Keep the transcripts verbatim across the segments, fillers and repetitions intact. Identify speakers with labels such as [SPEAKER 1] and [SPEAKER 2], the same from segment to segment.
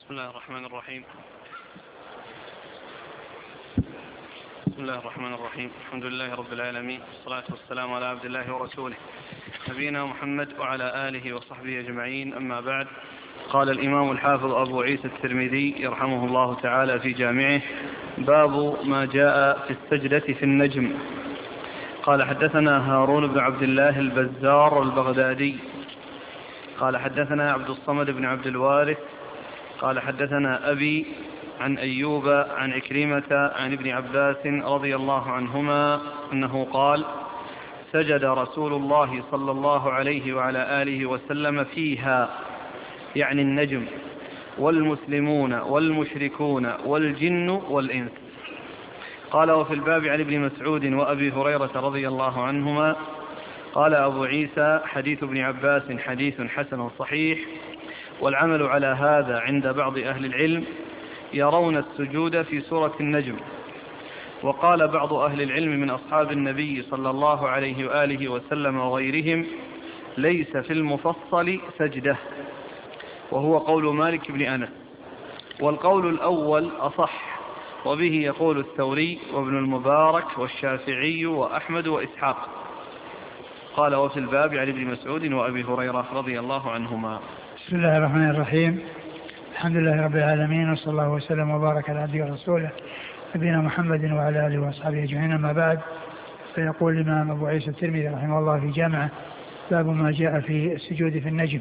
[SPEAKER 1] بسم الله الرحمن الرحيم. بسم الله الرحمن الرحيم. الحمد لله رب العالمين، والصلاة والسلام على عبد الله ورسوله نبينا محمد وعلى آله وصحبه أجمعين، أما بعد. قال الإمام الحافظ أبو عيسى الترمذي يرحمه الله تعالى في جامعه: باب ما جاء في السجدة في النجم. قال: حدثنا هارون بن عبد الله البزار البغدادي قال: حدثنا عبد الصمد بن عبد الوارث قال: حدثنا أبي عن أيوب عن عكرمة عن ابن عباس رضي الله عنهما أنه قال: سجد رسول الله صلى الله عليه وعلى آله وسلم فيها، يعني النجم، والمسلمون والمشركون والجن والإنس. قال: وفي الباب عن ابن مسعود وأبي هريرة رضي الله عنهما. قال أبو عيسى: حديث ابن عباس حديث حسن صحيح، والعمل على هذا عند بعض أهل العلم، يرون السجود في سورة النجم. وقال بعض أهل العلم من أصحاب النبي صلى الله عليه وآله وسلم وغيرهم: ليس في المفصل سجدة، وهو قول مالك بن أنس. والقول الأول أصح، وبه يقول الثوري وابن المبارك والشافعي وأحمد وإسحاق. قال: وفي الباب عن ابن مسعود وأبي هريرة رضي الله عنهما.
[SPEAKER 2] بسم الله الرحمن الرحيم. الحمد لله رب العالمين، وصلى الله وسلم وبارك على عبده ورسوله نبينا محمد وعلى آله وأصحابه أجمعين، أما بعد. فيقول الإمام أبو عيسى الترمذي رحمه الله في جامعه: باب ما جاء في السجود في النجم.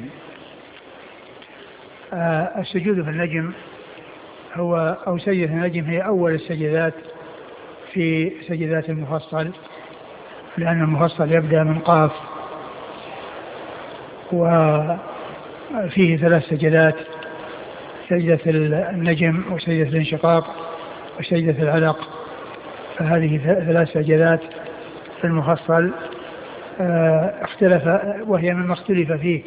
[SPEAKER 2] آه السجود في النجم هو أو سجدة النجم هي أول السجدات في سجدات المفصل، لأن المفصل يبدأ من قاف، وفيه ثلاث سجدات: سجدة النجم وسجدة الانشقاق وسجدة العلق. فهذه ثلاث سجدات في المفصل اختلف، وهي مما اختلف فيه.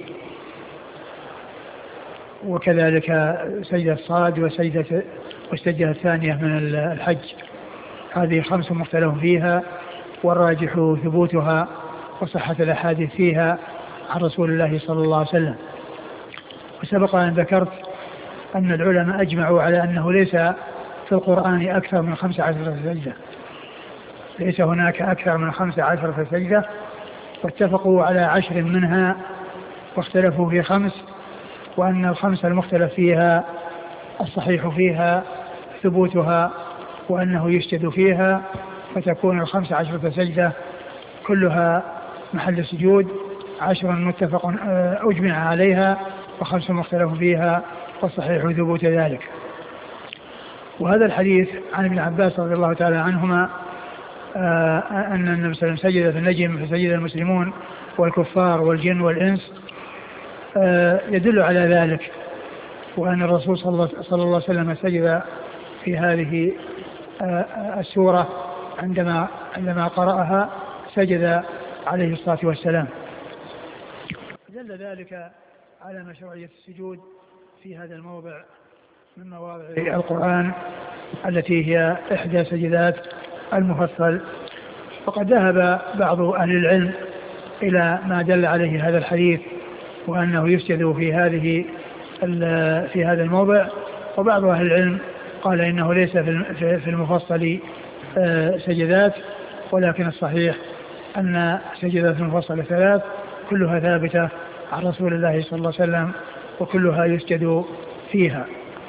[SPEAKER 2] وكذلك سجدة الصاد وسجدة والسجدة الثانية من الحج. هذه خمس مختلف فيها، والراجح ثبوتها وصحة الأحاديث فيها عن رسول الله صلى الله عليه وسلم. وسبق أن ذكرت أن العلماء أجمعوا على أنه ليس في القرآن أكثر من خمس عشرة سجدة، ليس هناك أكثر من خمس عشرة سجدة، واتفقوا على عشر منها واختلفوا في خمس، وأن الخمسة المختلف فيها الصحيح فيها ثبوتها وأنه يسجد فيها، فتكون الخمس عشرة سجدة كلها محل سجود، عشر متفق أجمع عليها وخمس مختلف فيها والصحيح ثبوت ذلك. وهذا الحديث عن ابن عباس رضي الله تعالى عنهما أن النبي صلى الله عليه وسلم سجد في النجم فسجد المسلمون والكفار والجن والإنس يدل على ذلك، وأن الرسول صلى الله عليه وسلم سجد في هذه السورة عندما عندما قرأها سجد عليه الصلاة والسلام. دل ذلك على مشروعية السجود في هذا الموضع من مواضع القرآن التي هي إحدى سجدات المفصل. وقد ذهب بعض أهل العلم إلى ما دل عليه هذا الحديث، وأنه يسجد في هذه في هذا الموضع. وبعض أهل العلم قال إنه ليس في المفصل سجدات، ولكن الصحيح أن سجدات المفصل ثلاث كلها ثابتة عن رسول الله صلى الله عليه وسلم، وكلها يسجد فيها.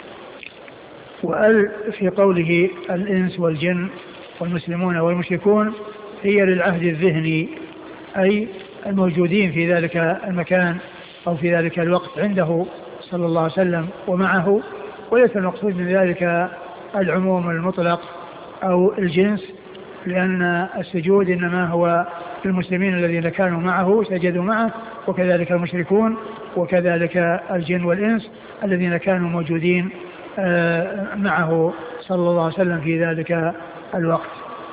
[SPEAKER 2] وقال في قوله الإنس والجن والمسلمون والمشركون هي للعهد الذهني، أي الموجودين في ذلك المكان أو في ذلك الوقت عنده صلى الله عليه وسلم ومعه، وليس المقصود من ذلك العموم المطلق أو الجنس، لأن السجود إنما هو المسلمين الذين كانوا معه سجدوا معه، وكذلك المشركون، وكذلك الجن والإنس الذين كانوا موجودين معه صلى الله عليه وسلم في ذلك الوقت.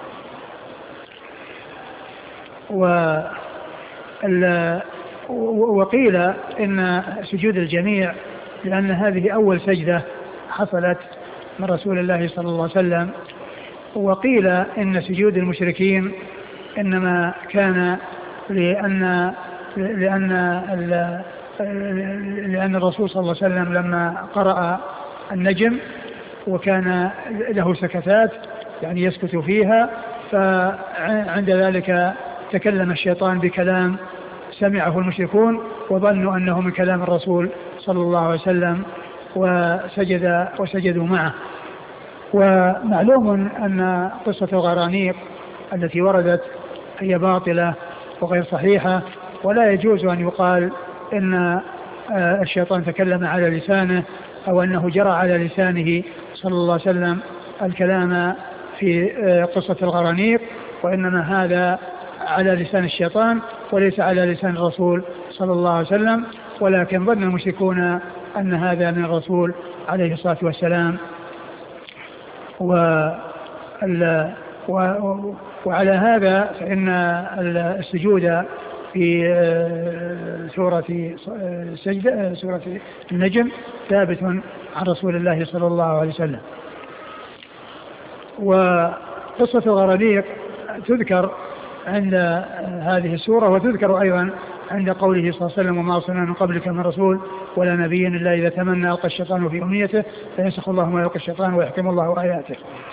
[SPEAKER 2] وقيل إن سجود الجميع لأن هذه أول سجدة حصلت من رسول الله صلى الله عليه وسلم. وقيل إن سجود المشركين إنما كان لأن لأن لأن الرسول صلى الله عليه وسلم لما قرأ النجم وكان له سكتات يعني يسكت فيها، فعند ذلك تكلم الشيطان بكلام سمعه المشركون وظنوا أنه من كلام الرسول صلى الله عليه وسلم وسجد وسجدوا معه. ومعلوم أن قصة الغرانيق التي وردت هي باطلة وغير صحيحة، ولا يجوز أن يقال إن الشيطان تكلم على لسانه أو أنه جرى على لسانه صلى الله عليه وسلم الكلام في قصة الغرانيق، وإنما هذا على لسان الشيطان وليس على لسان الرسول صلى الله عليه وسلم، ولكن ظن المشركون أن هذا من الرسول عليه الصلاة والسلام. و وعلى هذا فإن السجود في سورة سجدة سورة النجم ثابت عن رسول الله صلى الله عليه وسلم. وقصة الغرانيق تذكر عند هذه السورة، وتذكر أيضا عند قوله صلى الله عليه وسلم: وما أرسلنا من قبلك من رسول ولا نبي إلا إذا تمنى ألقى الشيطان في أمنيته فينسخ الله ما يلقى الشيطان ويحكم الله آياته.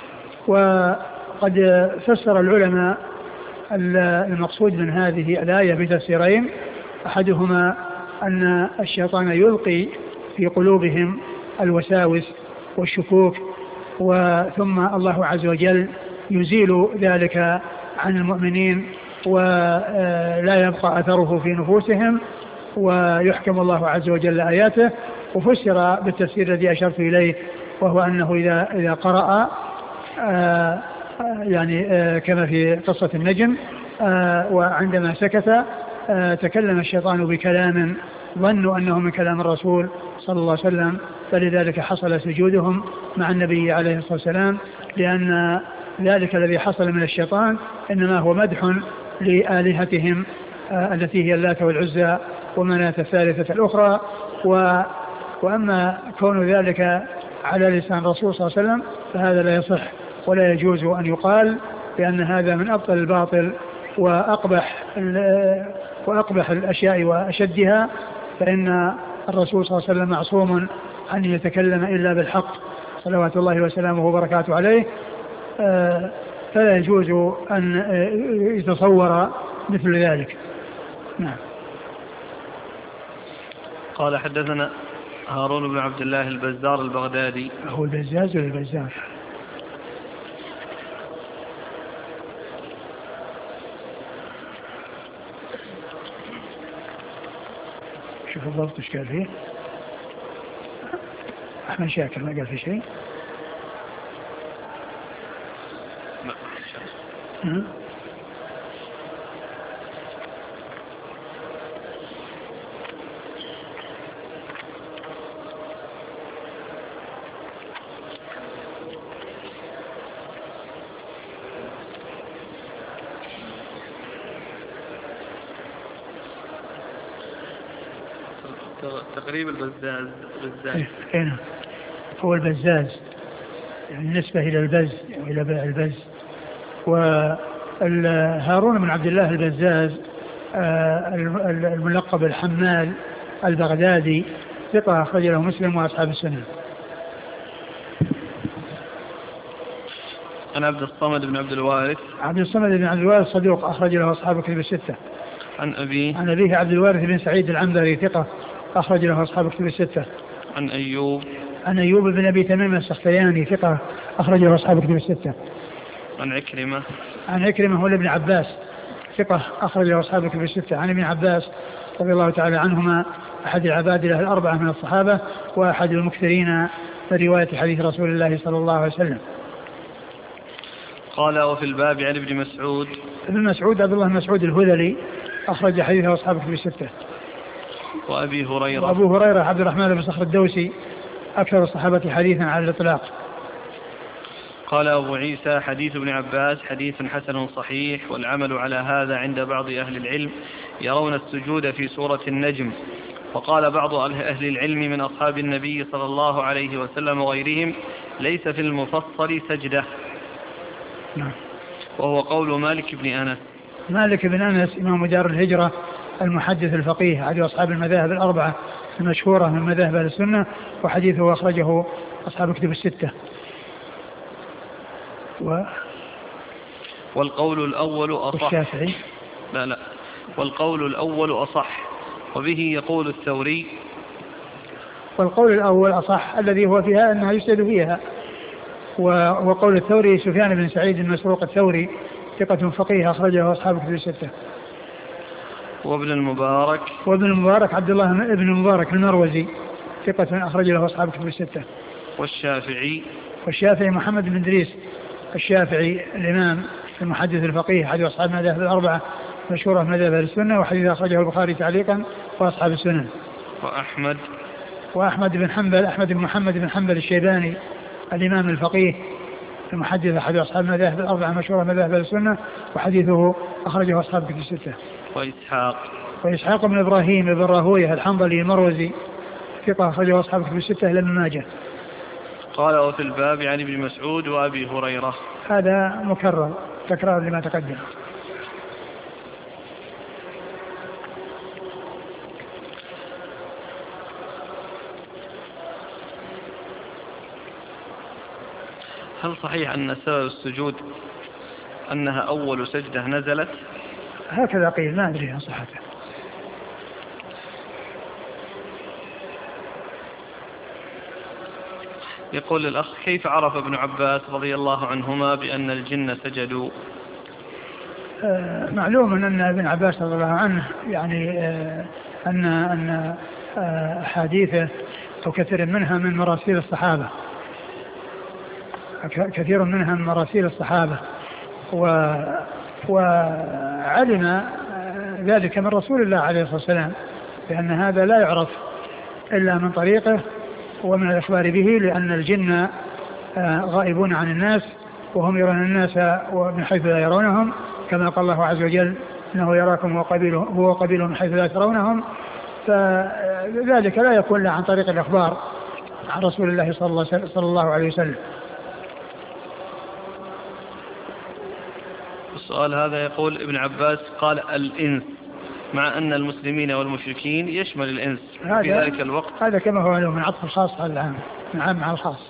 [SPEAKER 2] وقد فسر العلماء المقصود من هذه الآية بتفسيرين: أحدهما أن الشيطان يلقي في قلوبهم الوساوس والشكوك، وثم الله عز وجل يزيل ذلك عن المؤمنين ولا يبقى أثره في نفوسهم ويحكم الله عز وجل آياته. وفسر بالتفسير الذي أشرت إليه، وهو أنه إذا إذا قرأ آآ يعني آآ كما في قصة النجم وعندما سكت تكلم الشيطان بكلام ظنوا أنه من كلام الرسول صلى الله عليه وسلم، فلذلك حصل سجودهم مع النبي عليه الصلاة والسلام، لأن ذلك الذي حصل من الشيطان إنما هو مدح لآلهتهم التي هي اللات والعزى ومناة الثالثة الأخرى. و وأما كون ذلك على لسان الرسول صلى الله عليه وسلم فهذا لا يصح ولا يجوز أن يقال، لأن هذا من أبطل الباطل وأقبح وأقبح الأشياء وأشدها، فإن الرسول صلى الله عليه وسلم معصوم أن يتكلم إلا بالحق صلوات الله وسلامه وبركاته عليه، فلا يجوز أن يتصور مثل ذلك. نعم.
[SPEAKER 1] قال: حدثنا هارون بن عبد الله البزار البغدادي.
[SPEAKER 2] هو البزاز ولا البزار؟ شوف الضبط ايش قال فيه. أحمد شاكر ما قال في شيء. لا.
[SPEAKER 1] تقريب البزاز. البزاز
[SPEAKER 2] هنا هو البزاز، يعني نسبة إلى البز وإلى بيع البز. وهارون بن عبد الله البزاز الملقب الحمال البغدادي ثقة أخرج له مسلم وأصحاب السنن.
[SPEAKER 1] عن عبد الصمد بن عبد الوارث.
[SPEAKER 2] عبد الصمد بن عبد الوارث صدوق أخرج له أصحاب الكتب الستة.
[SPEAKER 1] عن أبيه.
[SPEAKER 2] عن أبيه عبد الوارث بن سعيد العنبري ثقة أخرج له أصحاب الكتب الستة.
[SPEAKER 1] عن أيوب.
[SPEAKER 2] عن أيوب بن أبي تميم السختياني ثقة أخرج له أصحاب الكتب الستة.
[SPEAKER 1] عن عكرمة.
[SPEAKER 2] عن عكرمة هو ابن عباس ثقة أخرج له أصحاب الكتب الستة. عن ابن عباس رضي الله تعالى عنهما أحد العبادلة الأربعة من الصحابة وأحد المكثرين من رواية حديث رسول الله صلى الله عليه وسلم.
[SPEAKER 1] قال: وفي الباب عن ابن مسعود.
[SPEAKER 2] ابن مسعود عبد الله بن مسعود الهذلي أخرج حديثه أصحاب الكتب الستة.
[SPEAKER 1] وأبي هريرة.
[SPEAKER 2] وأبو هريرة عبد الرحمن بن صخر الدوسي أكثر الصحابة حديثا على الإطلاق.
[SPEAKER 1] قال أبو عيسى: حديث ابن عباس حديث حسن صحيح، والعمل على هذا عند بعض أهل العلم يرون السجود في سورة النجم. وقال بعض أهل العلم من أصحاب النبي صلى الله عليه وسلم وغيرهم: ليس في المفصل سجدة.
[SPEAKER 2] نعم.
[SPEAKER 1] وهو قول مالك بن أنس.
[SPEAKER 2] مالك بن أنس إمام دار الهجرة المحدث الفقيه أحد أصحاب المذاهب الأربعة المشهورة من مذاهب أهل السنة، وحديثه أخرجه أصحاب كتب الستة. و
[SPEAKER 1] والقول الأول أصح.
[SPEAKER 2] والشافعي
[SPEAKER 1] لا لا والقول الأول أصح وبه يقول الثوري.
[SPEAKER 2] والقول الأول أصح الذي هو فيها أنها يسجد فيها. وقول الثوري سفيان بن سعيد المسروق الثوري ثقة فقيه أخرجه أصحاب كتب الستة.
[SPEAKER 1] وابن المبارك
[SPEAKER 2] وابن المبارك عبد الله بن المبارك المروزي ثقة أخرج له أصحاب كتب الستة.
[SPEAKER 1] والشافعي
[SPEAKER 2] والشافعي محمد بن إدريس الشافعي الإمام المحدث الفقيه أحد أصحاب المذاهب الأربعة مشهورة في مذاهب السنة وحديث أخرجه البخاري تعليقا وأصحاب السنن.
[SPEAKER 1] وأحمد
[SPEAKER 2] وأحمد بن حنبل أحمد بن محمد بن حنبل الشيباني الإمام الفقيه المحدث أحد أصحاب المذاهب الأربعة مشهورة في مذاهب السنة وحديثه أخرجه أصحاب كتب الستة.
[SPEAKER 1] وإسحاق
[SPEAKER 2] وإسحاق بن إبراهيم بن راهويه الحنظلي المروزي ثقة أخرجه أصحاب كتب الستة إلا ابن ماجه.
[SPEAKER 1] قال وفي الباب عن ابن مسعود وأبي هريرة.
[SPEAKER 2] هذا مكرر تكرار لما تقدم.
[SPEAKER 1] هل صحيح أن سبب السجود أنها أول سجدة نزلت؟
[SPEAKER 2] هكذا قيل ما أدري عن صحته.
[SPEAKER 1] يقول الأخ كيف عرف ابن عباس رضي الله عنهما بأن الجن سجدوا؟
[SPEAKER 2] آه معلوم أن ابن عباس رضي الله عنه يعني آه أن أن آه حديثه أو كثير منها من مراسيل الصحابة كثير منها من مراسيل الصحابة و وعلم ذلك من رسول الله عليه الصلاة والسلام لأن هذا لا يعرف إلا من طريقه ومن الإخبار به لأن الجن غائبون عن الناس وهم يرون الناس من حيث لا يرونهم كما قال الله عز وجل إنه يراكم وقبيله هو قبيله من حيث لا ترونهم فذلك لا يكون إلا عن طريق الإخبار عن رسول الله صلى الله عليه وسلم.
[SPEAKER 1] السؤال هذا يقول ابن عباس قال الإنس مع أن المسلمين والمشركين يشمل الإنس في ذلك الوقت.
[SPEAKER 2] هذا كما هو من عطف الخاص على العام من عام مع الخاص.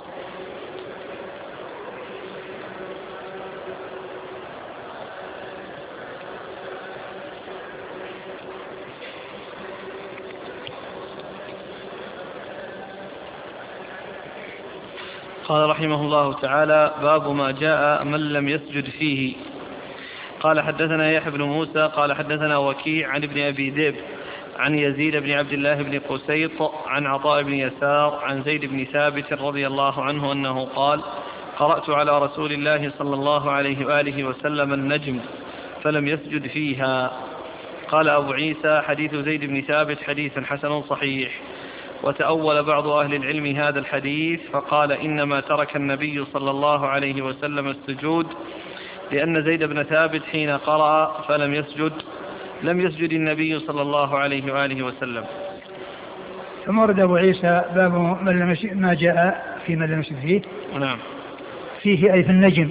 [SPEAKER 1] قال رحمه الله تعالى باب ما جاء من لم يسجد فيه. قال حدثنا يحيى بن موسى قال حدثنا وكيع عن ابن أبي ذئب عن يزيد بن عبد الله بن قسيط عن عطاء بن يسار عن زيد بن ثابت رضي الله عنه أنه قال قرأت على رسول الله صلى الله عليه وآله وسلم النجم فلم يسجد فيها. قال أبو عيسى حديث زيد بن ثابت حديث حسن صحيح. وتأول بعض أهل العلم هذا الحديث فقال إنما ترك النبي صلى الله عليه وسلم السجود لأن زيد بن ثابت حين قرأ فلم يسجد لم يسجد النبي صلى الله عليه وآله وسلم.
[SPEAKER 2] ثم ورد أبو عيسى باب من لم ما جاء في من لم يسجد فيه.
[SPEAKER 1] نعم.
[SPEAKER 2] فيه أي في النجم.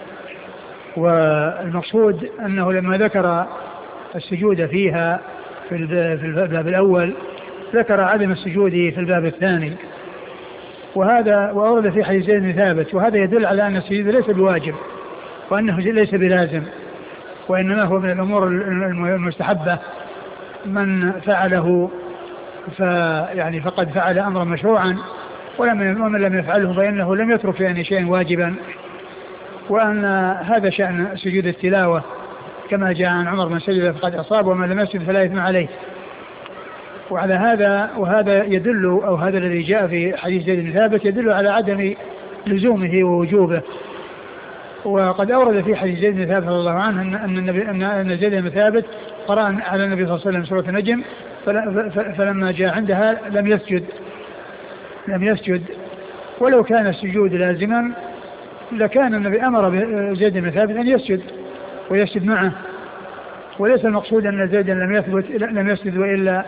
[SPEAKER 2] والمقصود أنه لما ذكر السجود فيها في الباب الأول ذكر عدم السجود في الباب الثاني وهذا وأورد في حديث زيد بن ثابت وهذا يدل على أن السجود ليس بواجب وأنه ليس بلازم وإنما هو من الأمور المستحبة من فعله فيعني فقد فعل أمرا مشروعا ومن لم يفعله فإنه لم يترك يعني شيئا واجبا وأن هذا شأن سجود التلاوة كما جاء عن عمر من سجد فقد أصاب ومن لم يسجد فلا إثم عليه. وعلى هذا وهذا يدل أو هذا الذي جاء في حديث زيد بن ثابت يدل على عدم لزومه ووجوبه. وقد أورد في حديث زيد بن ثابت رضي الله عنه أن أن النبي أن زيد بن ثابت قرأ على النبي صلى الله عليه وسلم سورة النجم فلما جاء عندها لم يسجد لم يسجد ولو كان السجود لازما لكان النبي أمر زيد بن ثابت أن يسجد ويسجد معه وليس المقصود أن زيد لم يثبت لم يسجد وإلا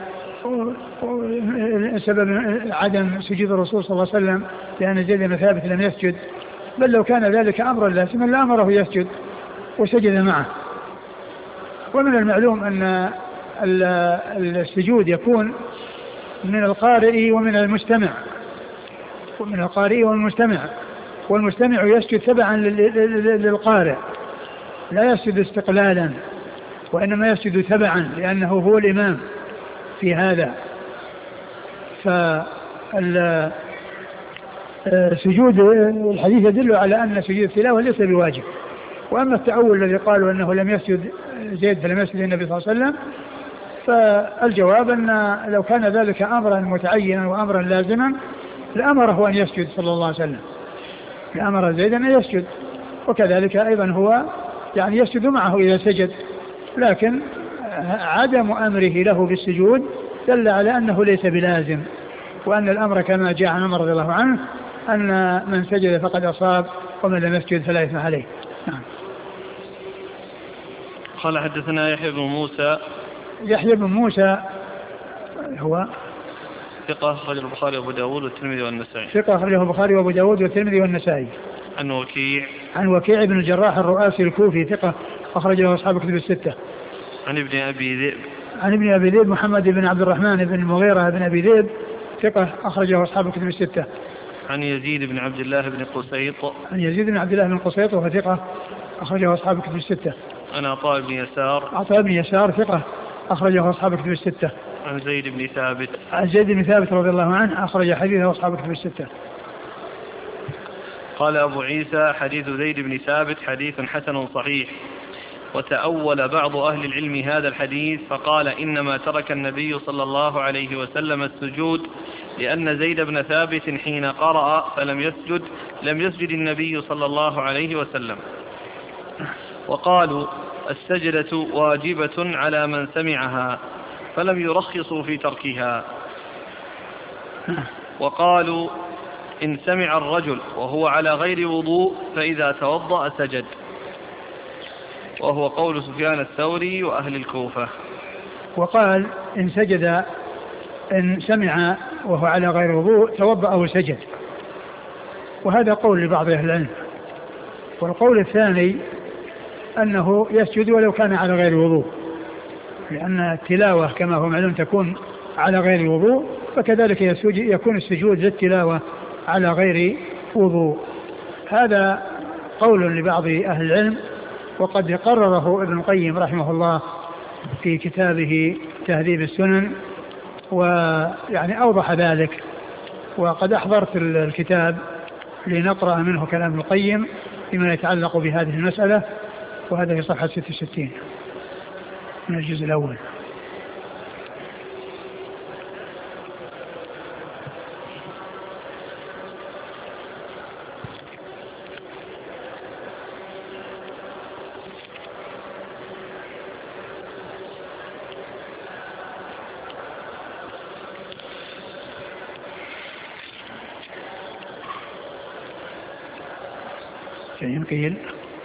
[SPEAKER 2] سبب عدم سجود الرسول صلى الله عليه وسلم لأن زيد بن ثابت لم يسجد بل لو كان ذلك أمرا لازما لأمره يسجد وسجد معه. ومن المعلوم أن السجود يكون من القارئ ومن المستمع من القارئ والمستمع، والمستمع يسجد تبعا للقارئ لا يسجد استقلالا، وإنما يسجد تبعا لأنه هو الإمام في هذا. فالسجود الحديث يدل على أن سجود التلاوة ليس بواجب. وأما التأول الذي قالوا أنه لم يسجد زيد فلم يسجد النبي صلى الله عليه وسلم، فالجواب أن لو كان ذلك أمرا متعينا وأمرا لازما لأمره أن يسجد صلى الله عليه وسلم، لأمر زيد أن يسجد، وكذلك أيضا هو يعني يسجد معه إذا سجد، لكن عدم أمره له بالسجود دل على أنه ليس بلازم، وأن الأمر كما جاء عن عمر رضي الله عنه أن من سجد فقد أصاب ومن لم يسجد فلا إثم عليه. نعم.
[SPEAKER 1] قال حدثنا يحيى بن موسى.
[SPEAKER 2] يحيى بن موسى هو
[SPEAKER 1] ثقة أخرجه البخاري وأبو داود والترمذي والنسائي.
[SPEAKER 2] ثقة أخرجه البخاري وأبو داود والترمذي والنسائي.
[SPEAKER 1] عن وكيع.
[SPEAKER 2] عن وكيع بن الجراح الرؤاسي الكوفي ثقة أخرجه أصحاب الكتب الستة.
[SPEAKER 1] عن ابن أبي ذئب.
[SPEAKER 2] عن ابن أبي ذئب محمد بن عبد الرحمن بن المغيرة بن أبي ذئب ثقة أخرجه أصحاب الكتب الستة.
[SPEAKER 1] عن يزيد بن عبد الله بن قسيط.
[SPEAKER 2] عن يزيد بن عبد الله بن قسيط وهو ثقة أخرجه أصحاب الكتب الستة.
[SPEAKER 1] عن عطاء بن يسار.
[SPEAKER 2] عطاء بن يسار ثقة أخرجه أصحاب الكتب الستة.
[SPEAKER 1] عن زيد بن ثابت.
[SPEAKER 2] عن زيد بن ثابت رضي الله عنه أخرج حديثه أصحاب الكتب الستة.
[SPEAKER 1] قال أبو عيسى حديث زيد بن ثابت حديث حسن صحيح. وتأول بعض أهل العلم هذا الحديث فقال إنما ترك النبي صلى الله عليه وسلم السجود لأن زيد بن ثابت حين قرأ فلم يسجد لم يسجد النبي صلى الله عليه وسلم. وقالوا السجدة واجبة على من سمعها فلم يرخصوا في تركها. وقالوا إن سمع الرجل وهو على غير وضوء فإذا توضأ سجد، وهو قول سفيان الثوري وأهل الكوفة.
[SPEAKER 2] وقال إن سجد إن سمع وهو على غير وضوء توضأ وسجد، وهذا قول لبعض أهل العلم. والقول الثاني أنه يسجد ولو كان على غير وضوء، لأن التلاوة كما هو معلوم تكون على غير وضوء، فكذلك يكون السجود للتلاوة على غير وضوء. هذا قول لبعض أهل العلم، وقد قرره ابن القيم رحمه الله في كتابه تهذيب السنن، ويعني أوضح ذلك. وقد أحضرت الكتاب لنقرأ منه كلام ابن القيم فيما يتعلق بهذه المسألة، وهذا في صفحة ستة وستين من الجزء الأول. قيل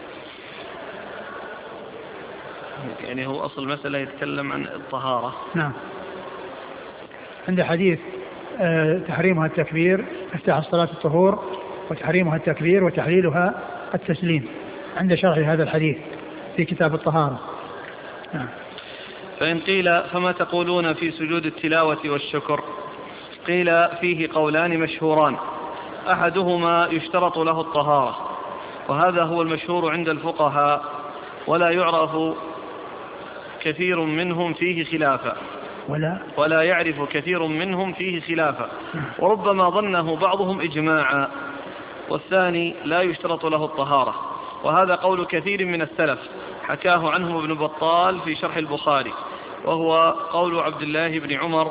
[SPEAKER 1] يعني هو أصل المسألة يتكلم عن الطهارة.
[SPEAKER 2] نعم. عند حديث آه تحريمها التكبير افتح الصلاة الطهور، وتحريمها التكبير وتحليلها التسليم، عند شرح هذا الحديث في كتاب الطهارة. نعم.
[SPEAKER 1] فإن قيل فما تقولون في سجود التلاوة والشكر؟ قيل فيه قولان مشهوران، أحدهما يشترط له الطهارة، وهذا هو المشهور عند الفقهاء، ولا يعرف كثير منهم فيه خلافا
[SPEAKER 2] ولا,
[SPEAKER 1] ولا يعرف كثير منهم فيه خلافا وربما ظنه بعضهم إجماعا. والثاني لا يشترط له الطهارة، وهذا قول كثير من السلف حكاه عنهم ابن بطال في شرح البخاري، وهو قول عبد الله بن عمر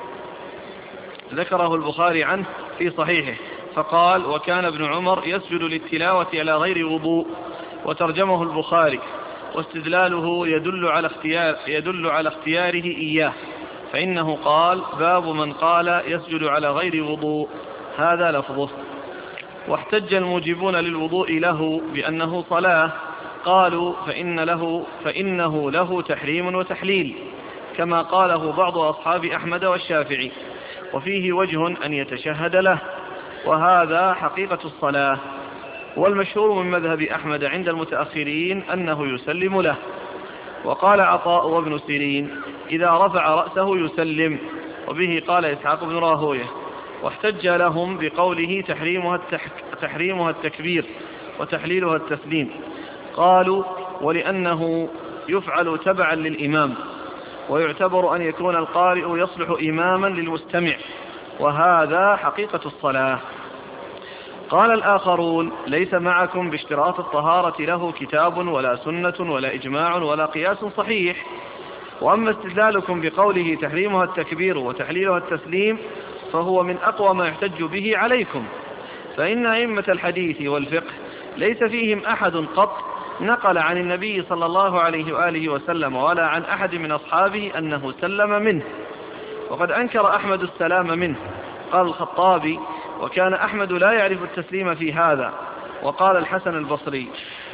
[SPEAKER 1] ذكره البخاري عنه في صحيحه، فقال وكان ابن عمر يسجد للتلاوة على غير وضوء، وترجمه البخاري، واستدلاله يدل على اختيار يدل على اختياره إياه، فإنه قال باب من قال يسجد على غير وضوء، هذا لفظه. واحتج الموجبون للوضوء له بأنه صلاة، قالوا فإن له فإنه له تحريم وتحليل، كما قاله بعض أصحاب أحمد والشافعي، وفيه وجه أن يتشهد له، وهذا حقيقة الصلاة. والمشهور من مذهب أحمد عند المتأخرين أنه يسلم له. وقال عطاء وابن سيرين إذا رفع رأسه يسلم، وبه قال إسحاق بن راهويه. واحتج لهم بقوله تحريمها, التح... تحريمها التكبير وتحليلها التسليم. قالوا ولأنه يفعل تبعا للإمام، ويعتبر أن يكون القارئ يصلح إماما للمستمع، وهذا حقيقة الصلاة. قال الآخرون ليس معكم باشتراط الطهارة له كتاب ولا سنة ولا إجماع ولا قياس صحيح، وأما استدلالكم بقوله تحريمها التكبير وتحليلها التسليم فهو من أقوى ما يحتج به عليكم، فإن أئمة الحديث والفقه ليس فيهم أحد قط نقل عن النبي صلى الله عليه وآله وسلم ولا عن أحد من أصحابه أنه سلم منه، وقد أنكر أحمد السلام منه. قال الخطابي وكان أحمد لا يعرف التسليم في هذا. وقال الحسن البصري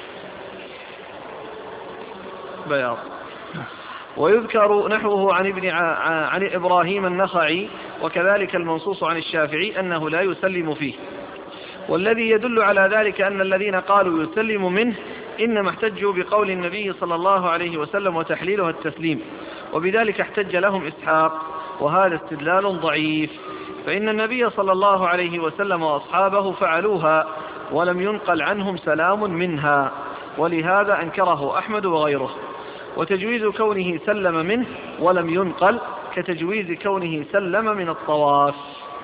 [SPEAKER 1] بياض. ويذكر نحوه عن ابن عن إبراهيم النخعي، وكذلك المنصوص عن الشافعي أنه لا يسلم فيه. والذي يدل على ذلك أن الذين قالوا يسلم منه إنما احتجوا بقول النبي صلى الله عليه وسلم وتحليلها التسليم، وبذلك احتج لهم إسحاق، وهذا استدلال ضعيف، فإن النبي صلى الله عليه وسلم وأصحابه فعلوها ولم ينقل عنهم سلام منها، ولهذا أنكره أحمد وغيره. وتجويز كونه سلم منه ولم ينقل كتجويز كونه سلم من الطواف.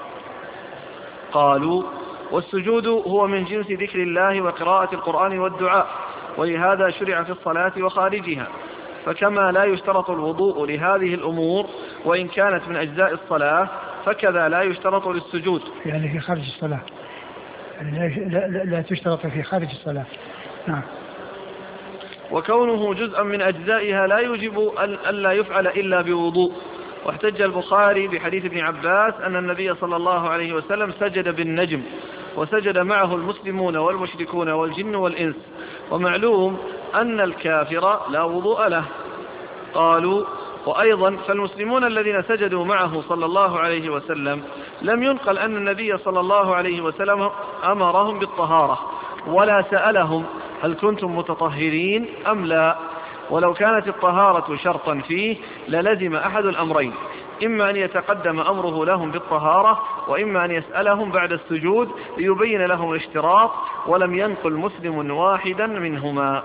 [SPEAKER 1] قالوا والسجود هو من جنس ذكر الله وقراءة القرآن والدعاء، ولهذا شرع في الصلاة وخارجها، فكما لا يشترط الوضوء لهذه الأمور وإن كانت من أجزاء الصلاة فكذا لا يشترط للسجود،
[SPEAKER 2] يعني في خارج الصلاة، يعني لا, لا, لا تشترط في خارج الصلاة. نعم.
[SPEAKER 1] وكونه جزءا من أجزائها لا يجب أن لا يفعل إلا بوضوء. واحتج البخاري بحديث ابن عباس أن النبي صلى الله عليه وسلم سجد بالنجم، وسجد معه المسلمون والمشركون والجن والإنس، ومعلوم أن الكافر لا وضوء له. قالوا وأيضا فالمسلمون الذين سجدوا معه صلى الله عليه وسلم لم ينقل أن النبي صلى الله عليه وسلم أمرهم بالطهارة ولا سألهم هل كنتم متطهرين أم لا، ولو كانت الطهارة شرطا فيه للزم أحد الأمرين، إما أن يتقدم أمره لهم بالطهارة، وإما أن يسألهم بعد السجود ليبين لهم الاشتراط، ولم ينقل مسلم واحدا منهما.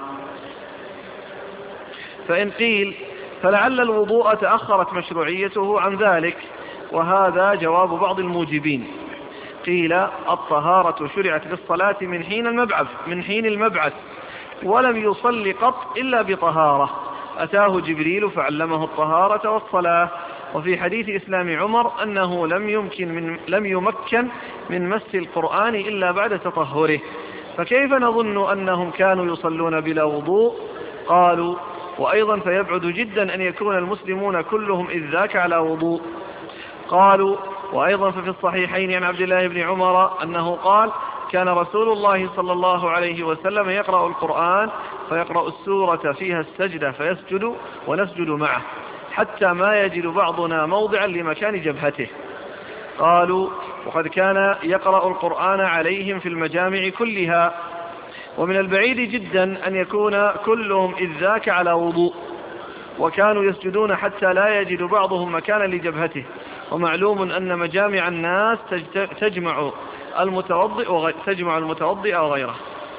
[SPEAKER 1] فإن قيل فلعل الوضوء تأخرت مشروعيته عن ذلك، وهذا جواب بعض الموجبين. قيل الطهارة شرعت للصلاة من حين المبعث من حين المبعث ولم يصل قط إلا بطهارة، أتاه جبريل فعلمه الطهارة والصلاة. وفي حديث إسلام عمر أنه لم يمكن من لم يمكن من مس القرآن إلا بعد تطهره، فكيف نظن أنهم كانوا يصلون بلا وضوء؟ قالوا وأيضا فيبعد جدا أن يكون المسلمون كلهم إذ ذاك على وضوء. قالوا وأيضا ففي الصحيحين عن عبد الله بن عمر أنه قال كان رسول الله صلى الله عليه وسلم يقرأ القرآن فيقرأ السورة فيها السجدة فيسجد ونسجد معه حتى ما يجد بعضنا موضعا لمكان جبهته. قالوا وقد كان يقرأ القرآن عليهم في المجامع كلها، ومن البعيد جدا أن يكون كلهم إذ ذاك على وضوء، وكانوا يسجدون حتى لا يجد بعضهم مكانا لجبهته، ومعلوم أن مجامع الناس تجمع المتوضئ تجمع المتوضئ وغيره.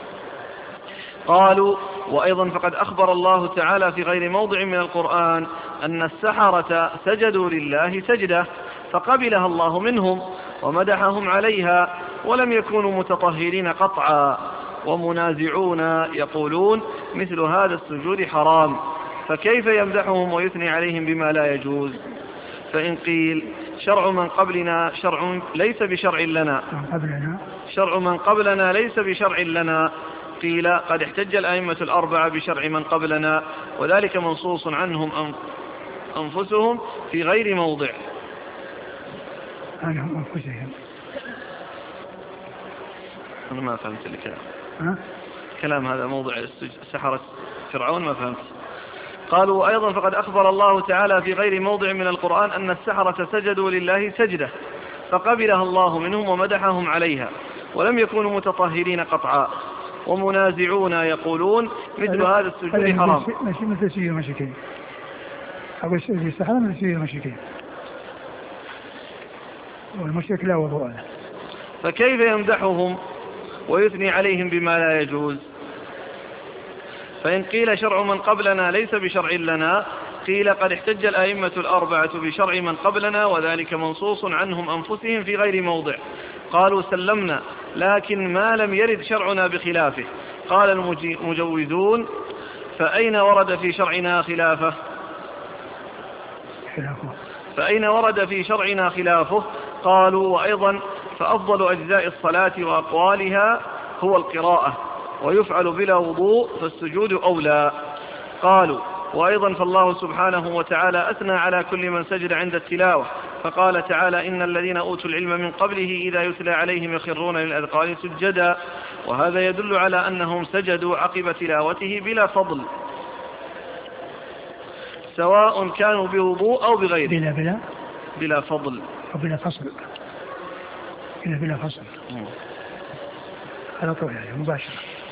[SPEAKER 1] قالوا وأيضا فقد أخبر الله تعالى في غير موضع من القرآن أن السحرة سجدوا لله سجدة فقبلها الله منهم ومدحهم عليها ولم يكونوا متطهرين قطعا، ومنازعون يقولون مثل هذا السجود حرام، فكيف يمدحهم ويثني عليهم بما لا يجوز؟ فإن قيل شرع من قبلنا شرع ليس بشرع لنا شرع من قبلنا ليس بشرع لنا، قيل قد احتج الأئمة الأربعة بشرع من قبلنا، وذلك منصوص عنهم أنفسهم في غير موضع.
[SPEAKER 2] عنهم أنفسهم
[SPEAKER 1] أنا ما فهمت الكلام. كلام هذا موضع سحرة فرعون ما فهمت. قالوا أيضا فقد أخبر الله تعالى في غير موضع من القرآن أن السحرة سجدوا لله سجدة فقبلها الله منهم ومدحهم عليها ولم يكونوا متطهرين قطعا، ومنازعون يقولون مثل هذا السجود حرام.
[SPEAKER 2] مثل سجود المشركين أقول سجود السحرة مثل سجود المشركين. والمشرك لا وضوء له.
[SPEAKER 1] فكيف يمدحهم ويثني عليهم بما لا يجوز؟ فإن قيل شرع من قبلنا ليس بشرع لنا، قيل قد احتج الأئمة الأربعة بشرع من قبلنا وذلك منصوص عنهم أنفسهم في غير موضع. قالوا سلمنا، لكن ما لم يرد شرعنا بخلافه. قال المجوزون فأين ورد في شرعنا خلافه؟ فأين ورد في شرعنا خلافه؟ قالوا وأيضا فأفضل أجزاء الصلاة وأقوالها هو القراءة، ويفعل بلا وضوء فالسجود أولى. قالوا وأيضا فالله سبحانه وتعالى أثنى على كل من سجد عند التلاوة، فقال تعالى إن الذين أوتوا العلم من قبله إذا يتلى عليهم يخرون للأذقان سجدا، وهذا يدل على أنهم سجدوا عقب تلاوته بلا فضل سواء كانوا بوضوء أو بغيره.
[SPEAKER 2] بلا بلا
[SPEAKER 1] بلا فضل
[SPEAKER 2] أو بلا فصل. بلا بلا فصل على طول يعني مباشرة.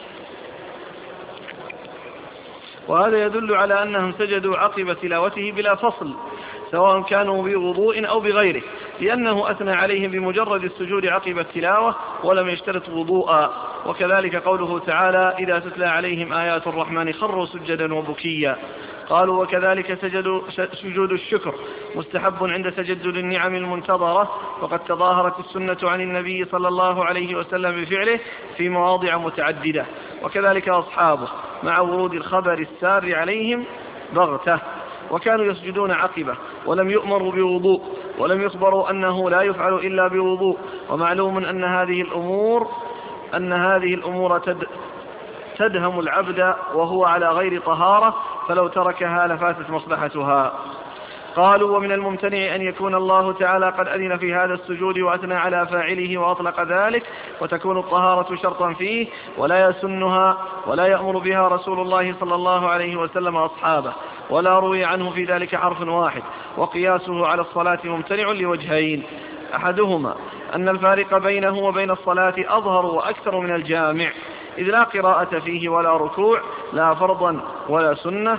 [SPEAKER 1] وهذا يدل على أنهم سجدوا عقب تلاوته بلا فصل سواء كانوا بوضوء أو بغيره، لأنه أثنى عليهم بمجرد السجود عقب التلاوة ولم يشترط وضوءا. وكذلك قوله تعالى إذا تتلى عليهم آيات الرحمن خروا سجدا وبكيا. قالوا وكذلك سجود الشكر مستحب عند تجدد النعم المنتظرة، وقد تظاهرت السنة عن النبي صلى الله عليه وسلم بفعله في مواضع متعددة، وكذلك أصحابه مع ورود الخبر السار عليهم بغتة، وكانوا يسجدون عقبه ولم يؤمروا بوضوء ولم يخبروا أنه لا يفعل إلا بوضوء. ومعلوم أن هذه الأمور أن هذه الأمور تد تدهم العبد وهو على غير طهارة، فلو تركها لفاتت مصلحتها. قالوا ومن الممتنع أن يكون الله تعالى قد أذن في هذا السجود وأثنى على فاعله وأطلق ذلك، وتكون الطهارة شرطا فيه ولا يسنها ولا يأمر بها رسول الله صلى الله عليه وسلم أصحابه، ولا روي عنه في ذلك حرف واحد. وقياسه على الصلاة ممتنع لوجهين، أحدهما أن الفارق بينه وبين الصلاة أظهر وأكثر من الجامع، إذ لا قراءة فيه ولا ركوع لا فرضا ولا سنة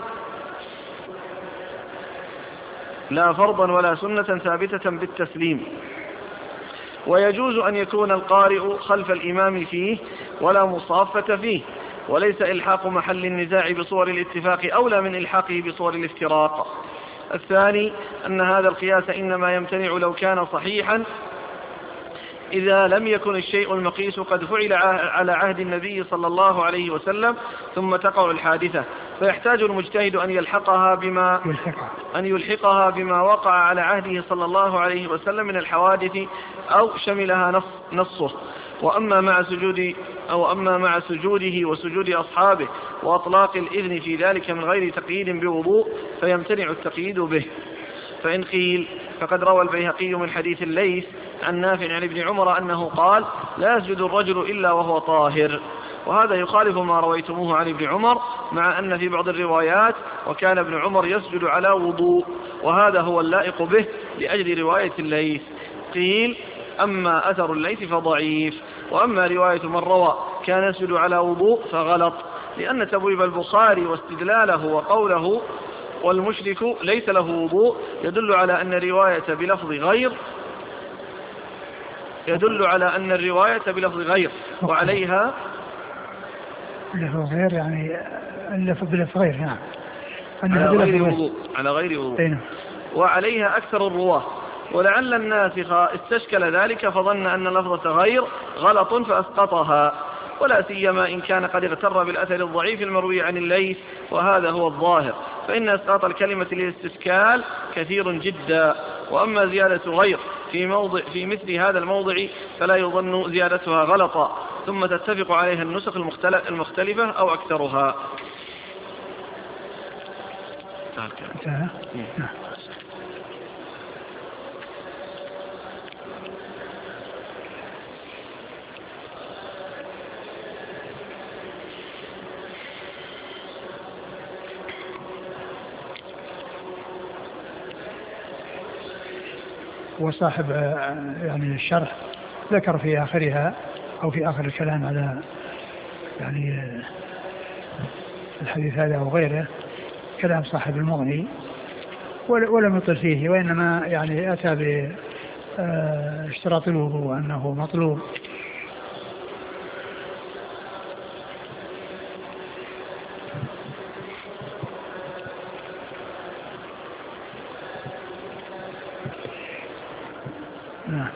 [SPEAKER 1] لا فرضا ولا سنة ثابتة بالتسليم. ويجوز أن يكون القارئ خلف الإمام فيه ولا مصافة فيه، وليس إلحاق محل النزاع بصور الاتفاق أولى من إلحاقه بصور الافتراق. الثاني أن هذا القياس إنما يمتنع لو كان صحيحا، إذا لم يكن الشيء المقيس قد فعل على عهد النبي صلى الله عليه وسلم ثم تقع الحادثة، فيحتاج المجتهد أن يلحقها بما أن يلحقها بما وقع على عهده صلى الله عليه وسلم من الحوادث أو شملها نص نصه. وأما مع سجود أو أما مع سجوده وسجود أصحابه وأطلاق الإذن في ذلك من غير تقييد بوضوء فيمتنع التقييد به. فإن قيل فقد روى البيهقي من حديث الليث عن نافع عن ابن عمر أنه قال لا يسجد الرجل إلا وهو طاهر، وهذا يخالف ما رويتموه عن ابن عمر، مع أن في بعض الروايات وكان ابن عمر يسجد على وضوء، وهذا هو اللائق به لأجل رواية الليث. قيل أما أثر الليث فضعيف، وأما رواية من روى كان يسجد على وضوء فغلط، لأن تبويب البخاري واستدلاله وقوله والمشرك ليس له وضوء يدل على أن الرواية بلفظ غير يدل على أن الرواية بلفظ غير وعليها
[SPEAKER 2] بلفظ غير يعني اللفظ بلفظ غير نعم
[SPEAKER 1] على غير وضوء على غير وضوء وعليها أكثر الرواة. ولعل الناسخ استشكل ذلك فظن أن لفظة غير غلط فأسقطها، ولا سيما إن كان قد اغتر بالأثر الضعيف المروي عن الليث، وهذا هو الظاهر، فإن إسقاط الكلمة للاستشكال كثير جدا. وأما زيادة غير في موضع في مثل هذا الموضع فلا يظن زيادتها غلطا، ثم تتفق عليها النسخ المختلفة أو أكثرها.
[SPEAKER 2] وصاحب يعني الشرح ذكر في آخرها أو في آخر الكلام على يعني الحديث هذا أو غيره كلام صاحب المغني ولم يطل فيه، وإنما يعني أتى اشتراط الوضوء أنه مطلوب. نعم.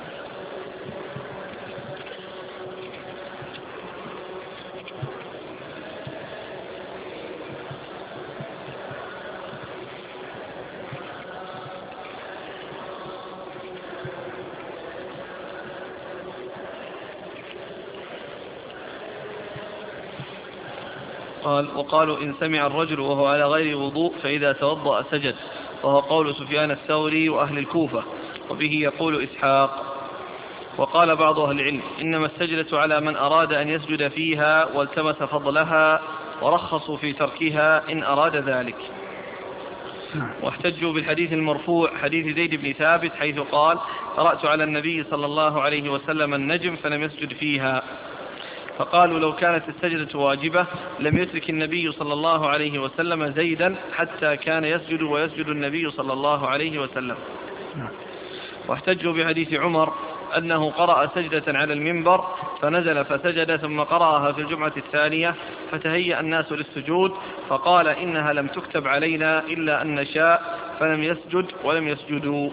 [SPEAKER 1] قال وقالوا إن سمع الرجل وهو على غير وضوء فإذا توضأ سجد، وهو قول سفيان الثوري وأهل الكوفة، وبه يقول إسحاق. وقال بعض أهل العلم إنما السجدة على من أراد أن يسجد فيها والتمس فضلها، ورخصوا في تركها إن أراد ذلك. واحتجوا بالحديث المرفوع حديث زيد بن ثابت حيث قال قرأت على النبي صلى الله عليه وسلم النجم فلم يسجد فيها، فقالوا لو كانت السجدة واجبة لم يترك النبي صلى الله عليه وسلم زيدا حتى كان يسجد ويسجد النبي صلى الله عليه وسلم. واحتجوا بحديث عمر أنه قرأ سجدة على المنبر فنزل فسجد ثم قرأها في الجمعة الثانية فتهيأ الناس للسجود، فقال إنها لم تكتب علينا إلا أن نشاء، فلم يسجد ولم يسجدوا.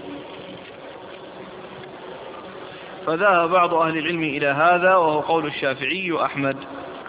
[SPEAKER 1] فذهب بعض أهل العلم إلى هذا وهو قول الشافعي وأحمد.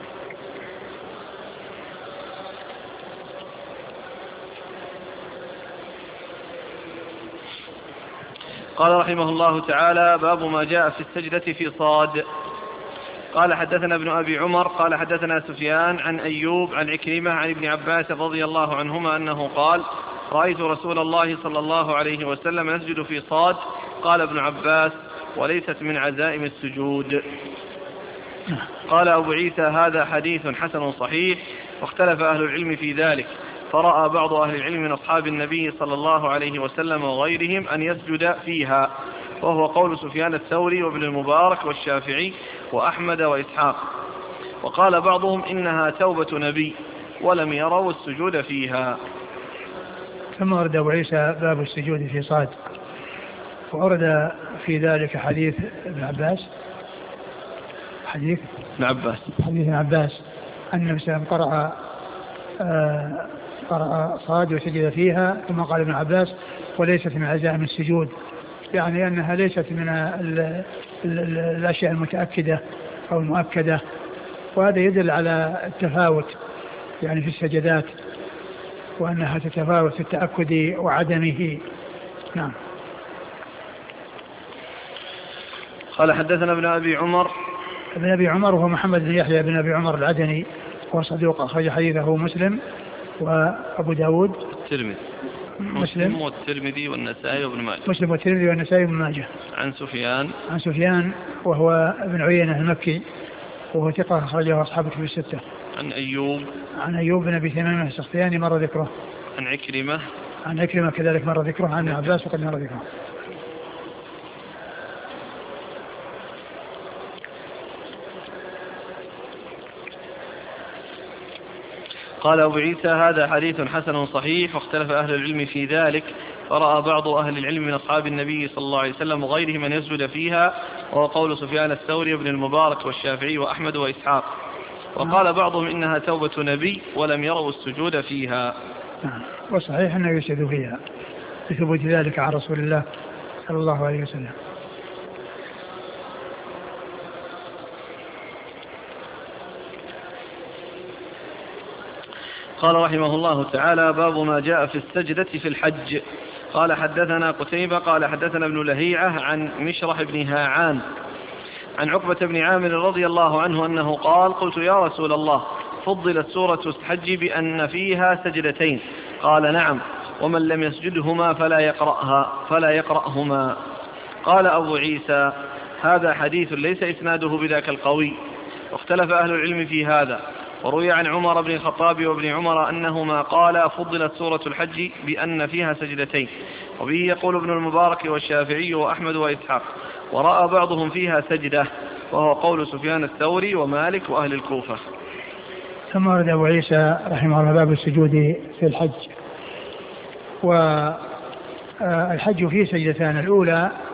[SPEAKER 1] قال رحمه الله تعالى باب ما جاء في السجدة في صاد. قال حدثنا ابن أبي عمر قال حدثنا سفيان عن أيوب عن عكرمة عن ابن عباس رضي الله عنهما أنه قال رأيت رسول الله صلى الله عليه وسلم يسجد في صاد. قال ابن عباس وليست من عزائم السجود. قال أبو عيسى هذا حديث حسن صحيح، واختلف أهل العلم في ذلك، فرأى بعض أهل العلم من أصحاب النبي صلى الله عليه وسلم وغيرهم أن يسجد فيها، وهو قول سفيان الثوري وابن المبارك والشافعي وأحمد وإسحاق. وقال بعضهم إنها توبة نبي ولم يروا السجود فيها.
[SPEAKER 2] ثم ورد أبو عيسى باب السجود في صاد، وأورد في ذلك حديث ابن عباس حديث
[SPEAKER 1] ابن عباس
[SPEAKER 2] حديث ابن عباس أن النبي صلى الله عليه وسلم قرأ آه قرأ صاد وسجد فيها، ثم قال ابن عباس وليست من عزائم السجود، يعني أنها ليست من ال ال ال الأشياء المتأكدة أو المؤكدة، وهذا يدل على التفاوت يعني في السجدات، وأنها تتفاوت في التأكد وعدمه. نعم.
[SPEAKER 1] قال حدثنا ابن أبي عمر
[SPEAKER 2] ابن أبي عمر وهو محمد بن يحيى بن أبي عمر العدني، وصدوق أخرج حديثه مسلم وأبو داود
[SPEAKER 1] الترمذي
[SPEAKER 2] مسلم
[SPEAKER 1] والترمذي والنسائي وابن ماجه
[SPEAKER 2] مسلم والترمذي والنسائي وابن ماجه.
[SPEAKER 1] عن سفيان
[SPEAKER 2] عن سفيان وهو ابن عيينة المكي وهو ثقة أخرجه أصحاب الكتب الستة.
[SPEAKER 1] عن أيوب
[SPEAKER 2] عن أيوب بن أبي تميم السختياني مر ذكره.
[SPEAKER 1] عن عكرمة
[SPEAKER 2] عن عكرمة كذلك مر ذكره. عن عباس وقد مر ذكره.
[SPEAKER 1] قال أبو عيسى هذا حديث حسن صحيح، واختلف أهل العلم في ذلك، فرأى بعض أهل العلم من أصحاب النبي صلى الله عليه وسلم وغيرهم من يسجد فيها، وهو قول سفيان الثوري وابن المبارك والشافعي وأحمد وإسحاق. وقال بعضهم إنها توبة نبي ولم يروا السجود فيها.
[SPEAKER 2] وصحيح أنه يسجد فيها بثبوت ذلك عن رسول الله صلى الله عليه وسلم.
[SPEAKER 1] قال رحمه الله تعالى باب ما جاء في السجدة في الحج. قال حدثنا قتيبة قال حدثنا ابن لهيعة عن مشرح بن هاعان عن عقبة بن عامر رضي الله عنه أنه قال قلت يا رسول الله فضلت سورة الحج بأن فيها سجدتين؟ قال نعم، ومن لم يسجدهما فلا يقرأها فلا يقرأهما. قال أبو عيسى هذا حديث ليس إسناده بذاك القوي، واختلف أهل العلم في هذا. وروي عن عمر بن الخطاب وابن عمر أنهما قال فضلت سورة الحج بأن فيها سجدتين، وبه يقول ابن المبارك والشافعي وأحمد وإسحاق، ورأى بعضهم فيها سجدة، وهو قول سفيان الثوري ومالك وأهل الكوفة.
[SPEAKER 2] ثم ورد أبو عيسى رحمه الله باب السجود في الحج. والحج فيه سجدتان، الأولى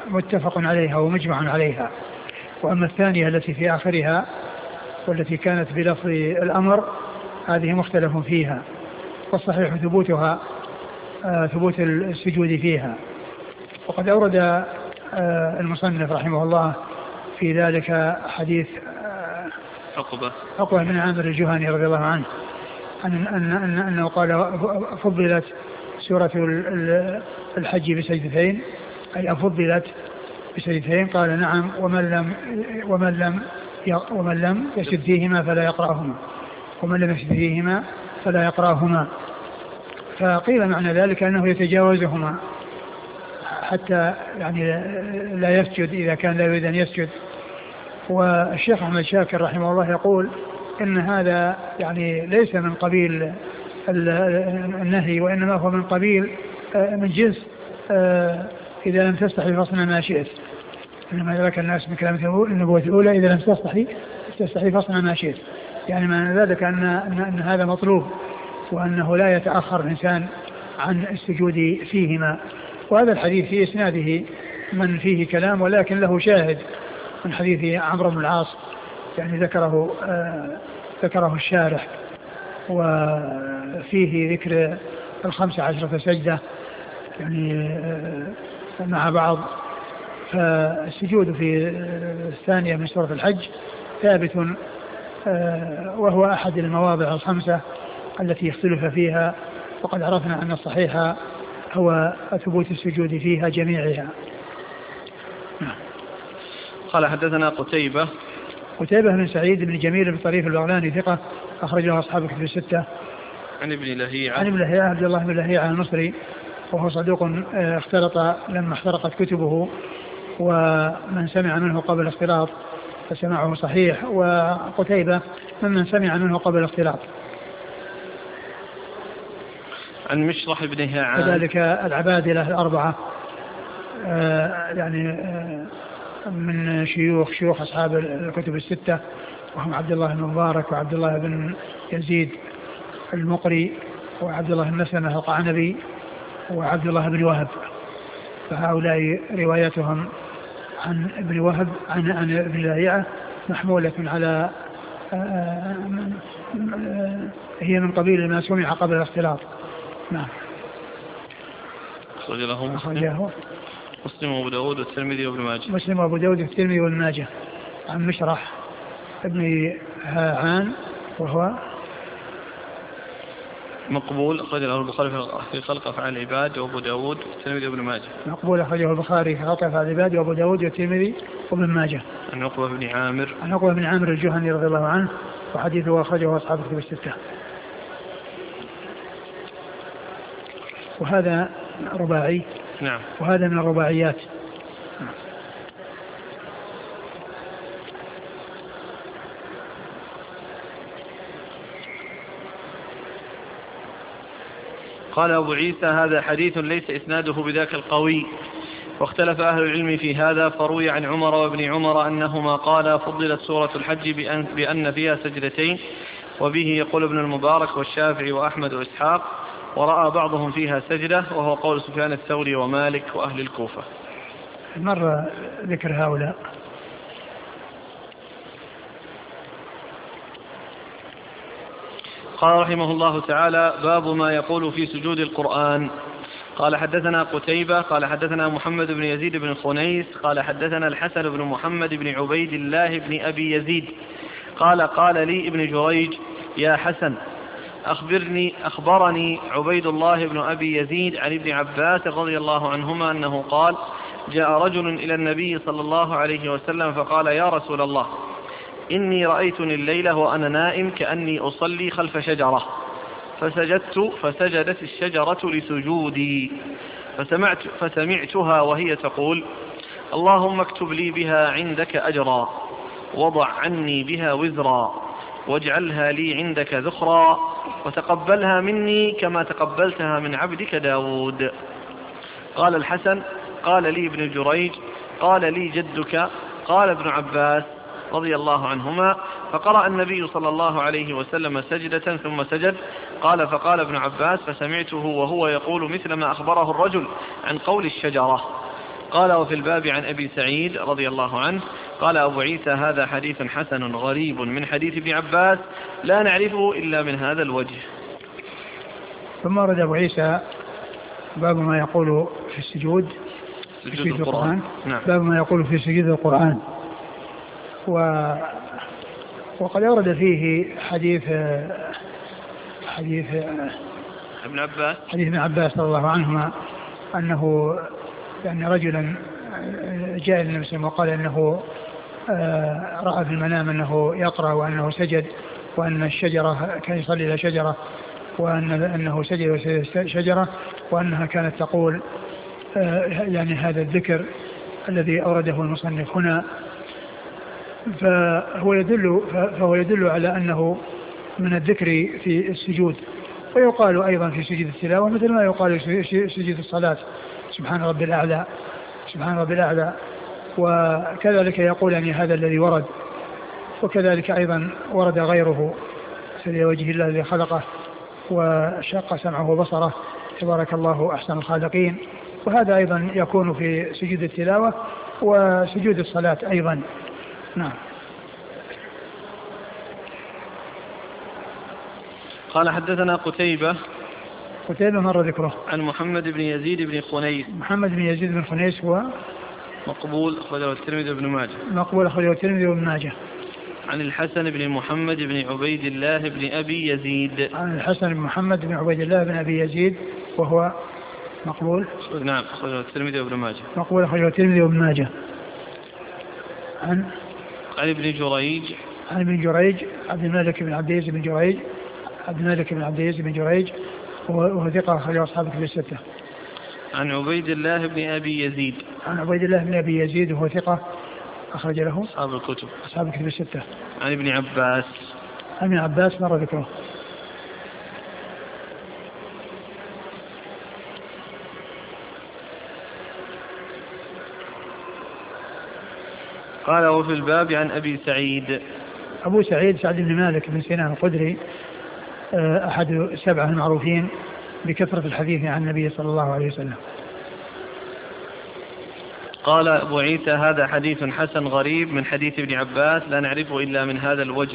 [SPEAKER 2] متفق عليها ومجمع عليها. وأما الثانية التي في آخرها والتي كانت بلفظ الأمر هذه مختلف فيها، والصحيح ثبوتها آه ثبوت السجود فيها. وقد أورد آه المصنف رحمه الله في ذلك حديث آه
[SPEAKER 1] عقبة
[SPEAKER 2] عقبة بن عامر الجهني رضي الله عنه أن أن أن أنه قال فضلت سورة الحج بسجدتين، أي أفضلت بسجدتين؟ قال نعم، ومن لم ومن لم ومن لم يسجد فيهما فلا يقرأهما ومن لم يسجد فيهما فلا يقرأهما. فقيل معنى ذلك أنه يتجاوزهما حتى يعني لا يسجد إذا كان لا يريد أن يسجد. والشيخ أحمد شاكر رحمه الله يقول إن هذا يعني ليس من قبيل النهي، وإنما هو من قبيل من جنس إذا لم تستحي فاصنع ما شئت. إنما ذلك الناس من كلام النبوة الأولى إذا لم تستحي تستحي فاصنع ما شئت، يعني معنى ذلك أن, أن, أن هذا مطلوب، وأنه لا يتأخر الإنسان عن السجود فيهما. وهذا الحديث في إسناده من فيه كلام، ولكن له شاهد من حديث عمرو بن العاص يعني ذكره آه ذكره الشارح، وفيه ذكر الخمس عشرة سجدة يعني آه مع بعض. فالسجود في الثانية من سورة الحج ثابت، آه وهو أحد المواضع الخمسة التي يختلف فيها، وقد عرفنا أن الصحيح هو ثبوت السجود فيها جميعها.
[SPEAKER 1] قال حدثنا قتيبة
[SPEAKER 2] قتيبة بن سعيد بن جميل بن طريف البغلاني ثقة أخرجه أصحاب الكتب الستة.
[SPEAKER 1] عن ابن لهيعة
[SPEAKER 2] عن ابن لهيعة عبد الله بن لهيعة المصري، وهو صدوق اختلط لما احترقت كتبه، ومن سمع منه قبل الاختلاط فسمعه صحيح، وقتيبة ممن سمع منه قبل الاختلاط.
[SPEAKER 1] عن مشرح بن هيعان
[SPEAKER 2] كذلك العبادلة الأربعة آه يعني آه من شيوخ شيوخ أصحاب الكتب الستة، وهم عبد الله بن مبارك وعبد الله بن يزيد المقري وعبد الله بن مسلمة القعنبي وعبد الله بن وهب. فهؤلاء رواياتهم عن ابن وهب عن عن ابن لهيعة محمولة على آه هي من قبيل ما سمع قبل الاختلاط. نعم.
[SPEAKER 1] أخرج له مسلم مسلم وابو داود والترمذي وابن ماجه.
[SPEAKER 2] مسلم وابو داود والترمذي وابن ماجه. عن مشرح ابن هاعان وهو
[SPEAKER 1] مقبول، أخرج له البخاري في خلق أفعال العباد وابو داود والترمذي وابن ماجه.
[SPEAKER 2] مقبول أخرجه البخاري في خلق أفعال العباد وابو داود والترمذي وابن ماجه.
[SPEAKER 1] عن عقبة بن عامر
[SPEAKER 2] عن عقبة بن عامر الجهني رضي الله عنه، وحديثه أخرجه أصحاب الكتب الستة. وهذا رباعي.
[SPEAKER 1] نعم.
[SPEAKER 2] وهذا من الرباعيات.
[SPEAKER 1] قال أبو عيسى هذا حديث ليس إسناده بذاك القوي، واختلف أهل العلم في هذا، فروي عن عمر وابن عمر أنهما قالا فضلت سورة الحج بأن, بأن فيها سجدتين، وبه يقول ابن المبارك والشافعي وأحمد وإسحاق، ورأى بعضهم فيها سجدة، وهو قول سفيان الثوري ومالك وأهل الكوفة.
[SPEAKER 2] مر ذكر هؤلاء.
[SPEAKER 1] قال رحمه الله تعالى باب ما يقول في سجود القرآن. قال حدثنا قتيبة قال حدثنا محمد بن يزيد بن خنيس قال حدثنا الحسن بن محمد بن عبيد الله بن أبي يزيد قال قال لي ابن جريج يا حسن أخبرني أخبرني عبيد الله بن أبي يزيد عن ابن عباس رضي الله عنهما أنه قال جاء رجل إلى النبي صلى الله عليه وسلم فقال يا رسول الله إني رأيتني الليلة وأنا نائم كأني أصلي خلف شجرة فسجدت فسجدت الشجرة لسجودي فسمعت فسمعتها وهي تقول اللهم اكتب لي بها عندك أجرا وضع عني بها وزرا واجعلها لي عندك ذخرا وتقبلها مني كما تقبلتها من عبدك داود. قال الحسن قال لي ابن جريج قال لي جدك قال ابن عباس رضي الله عنهما فقرأ النبي صلى الله عليه وسلم سجدة ثم سجد. قال فقال ابن عباس فسمعته وهو يقول مثل ما أخبره الرجل عن قول الشجرة. قال وفي الباب عن أبي سعيد رضي الله عنه قال أبو عيسى هذا حديث حسن غريب من حديث ابن عباس لا نعرفه إلا من هذا الوجه.
[SPEAKER 2] ثم ورد أبو عيسى باب ما يقول في السجود
[SPEAKER 1] في سجود القرآن. نعم.
[SPEAKER 2] باب ما يقول في سجود القرآن. و وقد أورد فيه حديث حديث
[SPEAKER 1] ابن عباس
[SPEAKER 2] حديث ابن عباس رضي الله عنهما أنه أن رجلا جاء النبي صلى الله عليه وسلم وقال أنه رأى في المنام أنه يقرأ وأنه سجد وأن الشجرة كان يصلي إلى شجرة وأن أنه سجد شجرة وأنها كانت تقول يعني هذا الذكر الذي أورده المصنف هنا. فهو يدل فهو يدل على أنه من الذكر في السجود. ويقال أيضا في سجود التلاوة مثل ما يقال في سجود الصلاة سبحان ربي الأعلى سبحان ربي الأعلى. وكذلك يقول يعني هذا الذي ورد. وكذلك أيضا ورد غيره سجد وجه الله الذي خلقه وشق سمعه وبصره تبارك الله أحسن الخالقين. وهذا أيضا يكون في سجود التلاوة وسجود الصلاة أيضا. نعم.
[SPEAKER 1] قال حدثنا قتيبة
[SPEAKER 2] قتيبة مر ذكره
[SPEAKER 1] عن محمد بن يزيد بن خنيس.
[SPEAKER 2] محمد بن يزيد بن خنيس هو
[SPEAKER 1] مقبول أخرجه الترمذي وابن ماجه.
[SPEAKER 2] مقبول أخرجه الترمذي وابن ماجه.
[SPEAKER 1] عن الحسن بن محمد بن عبيد الله بن أبي يزيد.
[SPEAKER 2] عن الحسن بن محمد بن عبيد الله بن أبي يزيد وهو مقبول.
[SPEAKER 1] نعم أخرجه الترمذي وابن ماجه.
[SPEAKER 2] مقبول أخرجه الترمذي وابن ماجه. عن
[SPEAKER 1] عن ابن جريج.
[SPEAKER 2] عن ابن جريج عبد الملك بن عبد العزيز بن جريج عبد الملك بن عبد العزيز بن جريج وهو ثقة أخرجه أصحاب الكتب الستة.
[SPEAKER 1] عن عبيد الله بن أبي يزيد.
[SPEAKER 2] عن عبيد الله بن أبي يزيد وهو ثقة أخرج له
[SPEAKER 1] أصحاب الكتب
[SPEAKER 2] أصحاب الكتب الستة.
[SPEAKER 1] عن ابن عباس.
[SPEAKER 2] عن ابن عباس مر ذكره.
[SPEAKER 1] قال وفي الباب عن أبي سعيد.
[SPEAKER 2] أبو سعيد سعد بن مالك بن سنان الخدري أحد السبعة المعروفين بكثرة الحديث عن النبي صلى الله عليه وسلم.
[SPEAKER 1] قال أبو عيسى هذا حديث حسن غريب من حديث ابن عباس لا نعرفه إلا من هذا الوجه.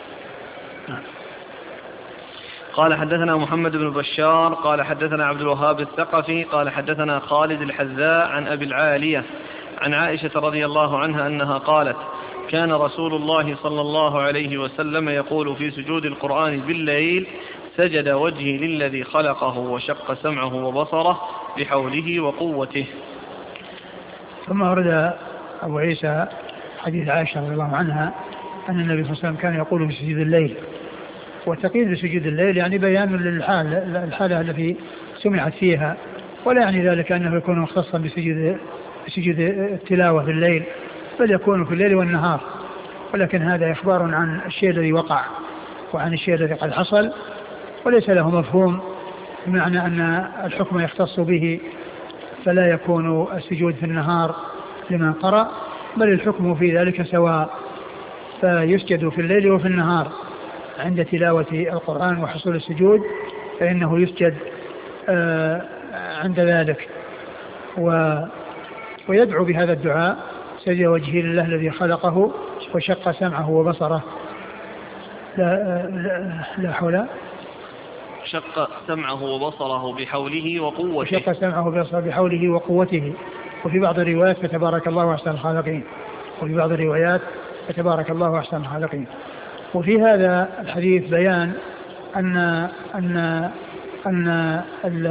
[SPEAKER 1] قال حدثنا محمد بن بشار قال حدثنا عبد الوهاب الثقفي قال حدثنا خالد الحذاء عن أبي العالية عن عائشة رضي الله عنها أنها قالت كان رسول الله صلى الله عليه وسلم يقول في سجود القرآن بالليل سجد وجهي للذي خلقه وشق سمعه وبصره بحوله وقوته.
[SPEAKER 2] ثم ورد أبو عيسى حديث عائشة رضي الله عنها أن النبي صلى الله عليه وسلم كان يقول في سجود الليل. والتقييد بسجود الليل يعني بيان للحال الحالة التي سمعت فيها ولا يعني ذلك أنه يكون مختصا بسجود سجود التلاوة في الليل بل يكون في الليل والنهار. ولكن هذا إخبار عن الشيء الذي وقع وعن الشيء الذي قد حصل وليس له مفهوم بمعنى أن الحكم يختص به فلا يكون السجود في النهار لمن قرأ بل الحكم في ذلك سواء فيسجد في الليل وفي النهار عند تلاوة القرآن وحصول السجود فإنه يسجد عند ذلك. و ويدعو بهذا الدعاء سجد وجهه لله الذي خلقه وشق سمعه وبصره لا, لا, لا حول
[SPEAKER 1] شق سمعه وبصره بحوله وقوته
[SPEAKER 2] شق سمعه وبصره بحوله وقوته. وفي بعض الروايات فتبارك الله أحسن الخالقين وفي بعض الروايات فتبارك الله أحسن الخالقين. وفي هذا الحديث بيان أن أن أن ال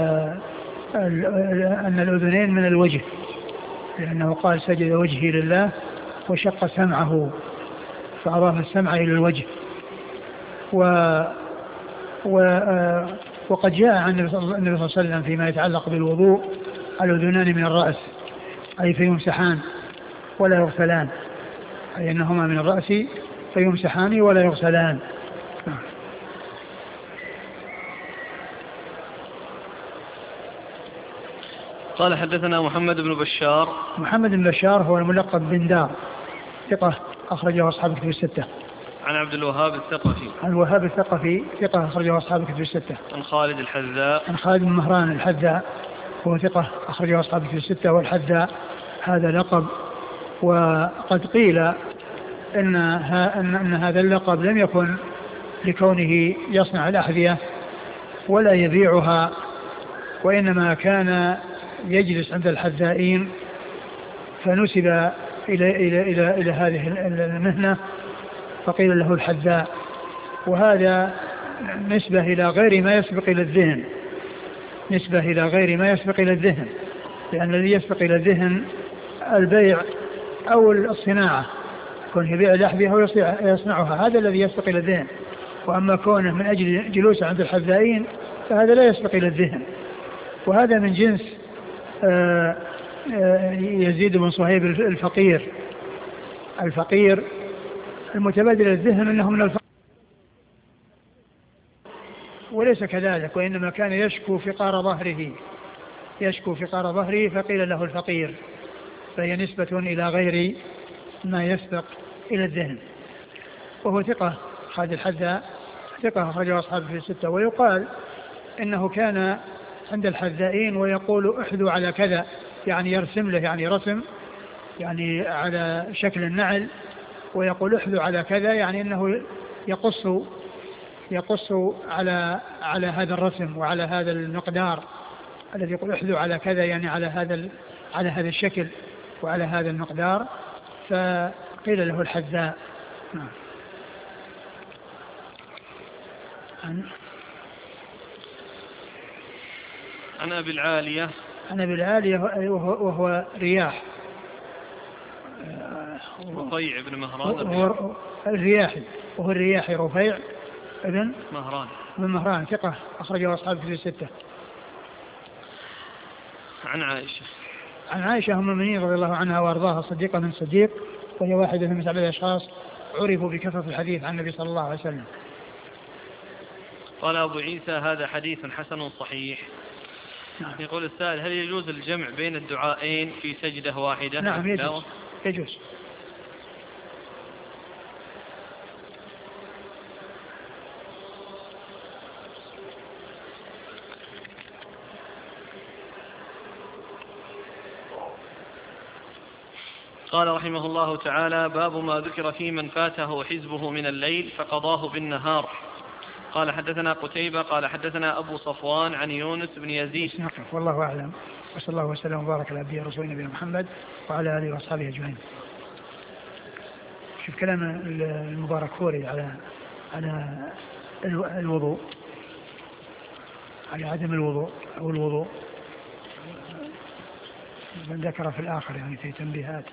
[SPEAKER 2] أن الأذنين من الوجه لأنه قال سجد وجهي لله وشق سمعه فأضاف السمع إلى الوجه. و و وقد جاء عن النبي صلى الله عليه وسلم فيما يتعلق بالوضوء الأذنان من الرأس أي فيمسحان ولا يغسلان أي أنهما من الرأس فيمسحان ولا يغسلان.
[SPEAKER 1] قال حدثنا محمد بن بشار.
[SPEAKER 2] محمد بن بشار هو الملقب بن دار ثقة أخرجه أصحاب الكتب الستة.
[SPEAKER 1] عن عبد الوهاب الثقفي.
[SPEAKER 2] عن الوهاب الثقفي ثقة أخرجه أصحاب الكتب الستة.
[SPEAKER 1] عن خالد الحذاء.
[SPEAKER 2] عن خالد بن مهران الحذاء هو ثقة أخرجه أصحاب الكتب الستة. والحذاء هذا لقب. وقد قيل إن, إن, إن هذا اللقب لم يكن لكونه يصنع الأحذية ولا يبيعها، وإنما كان يجلس عند الحذائين فنسب إلى, إلى, إلى, إلى هذه المهنة فقيل له الحذاء. وهذا نسبة إلى غير ما يسبق إلى الذهن، نسبة إلى غير ما يسبق إلى الذهن، لأن الذي يسبق إلى الذهن البيع أو الصناعة، كون يبيع الأحذية ويصنعها هذا الذي يسبق إلى الذهن. وأما كونه من أجل جلوسه عند الحذائين فهذا لا يسبق إلى الذهن. وهذا من جنس آآ آآ يزيد بن صهيب الفقير، الفقير المتبادل الذهن أنه من الفقير، وليس كذلك، وإنما كان يشكو فقار ظهره، يشكو فقار ظهره فقيل له الفقير، فهي نسبة إلى غير ما يسبق إلى الذهن. وهو ثقة خالد الحذاء، ثقة أخرجه أصحابه في الستة. ويقال إنه كان عند الحذائين ويقول احذوا على كذا، يعني يرسم له يعني رسم يعني على شكل النعل، ويقول احذوا على كذا يعني إنه يقص يقص على على هذا الرسم وعلى هذا المقدار الذي يقول احذوا على كذا، يعني على هذا على هذا الشكل وعلى هذا المقدار، فقيل له الحذاء. نعم.
[SPEAKER 1] عن أبي العالية
[SPEAKER 2] عن أبي العالية وهو, وهو رياح
[SPEAKER 1] رفيع بن مهران
[SPEAKER 2] وهو الرياحي، وهو الرياحي رفيع ابن
[SPEAKER 1] مهران
[SPEAKER 2] بن مهران، ثقة أخرجه أصحابه في الستة.
[SPEAKER 1] عن عائشة
[SPEAKER 2] عن عائشة أم المؤمنين رضي الله عنها وأرضاها، صديقة من صديق، وهي واحدة من سبعة الأشخاص عرفوا بكثرة الحديث عن النبي صلى الله عليه وسلم.
[SPEAKER 1] قال أبو عيسى هذا حديث حسن صحيح. نعم. يقول السائل هل يجوز الجمع بين الدعائين في سجدة واحدة؟
[SPEAKER 2] نعم يجوز, يجوز.
[SPEAKER 1] قال رحمه الله تعالى باب ما ذكر في من فاته حزبه من الليل فقضاه بالنهار. قال حدثنا قتيبة قال حدثنا أبو صفوان عن يونس بن يزيد.
[SPEAKER 2] والله أعلم، وصلى الله وسلم وبارك على عبده ورسوله نبينا محمد وعلى آله وأصحابه أجمعين. شوف كلام المبارك فوري على على الوضوء، على عدم الوضوء أو الوضوء، من ذكر في الآخر يعني في تنبيهات.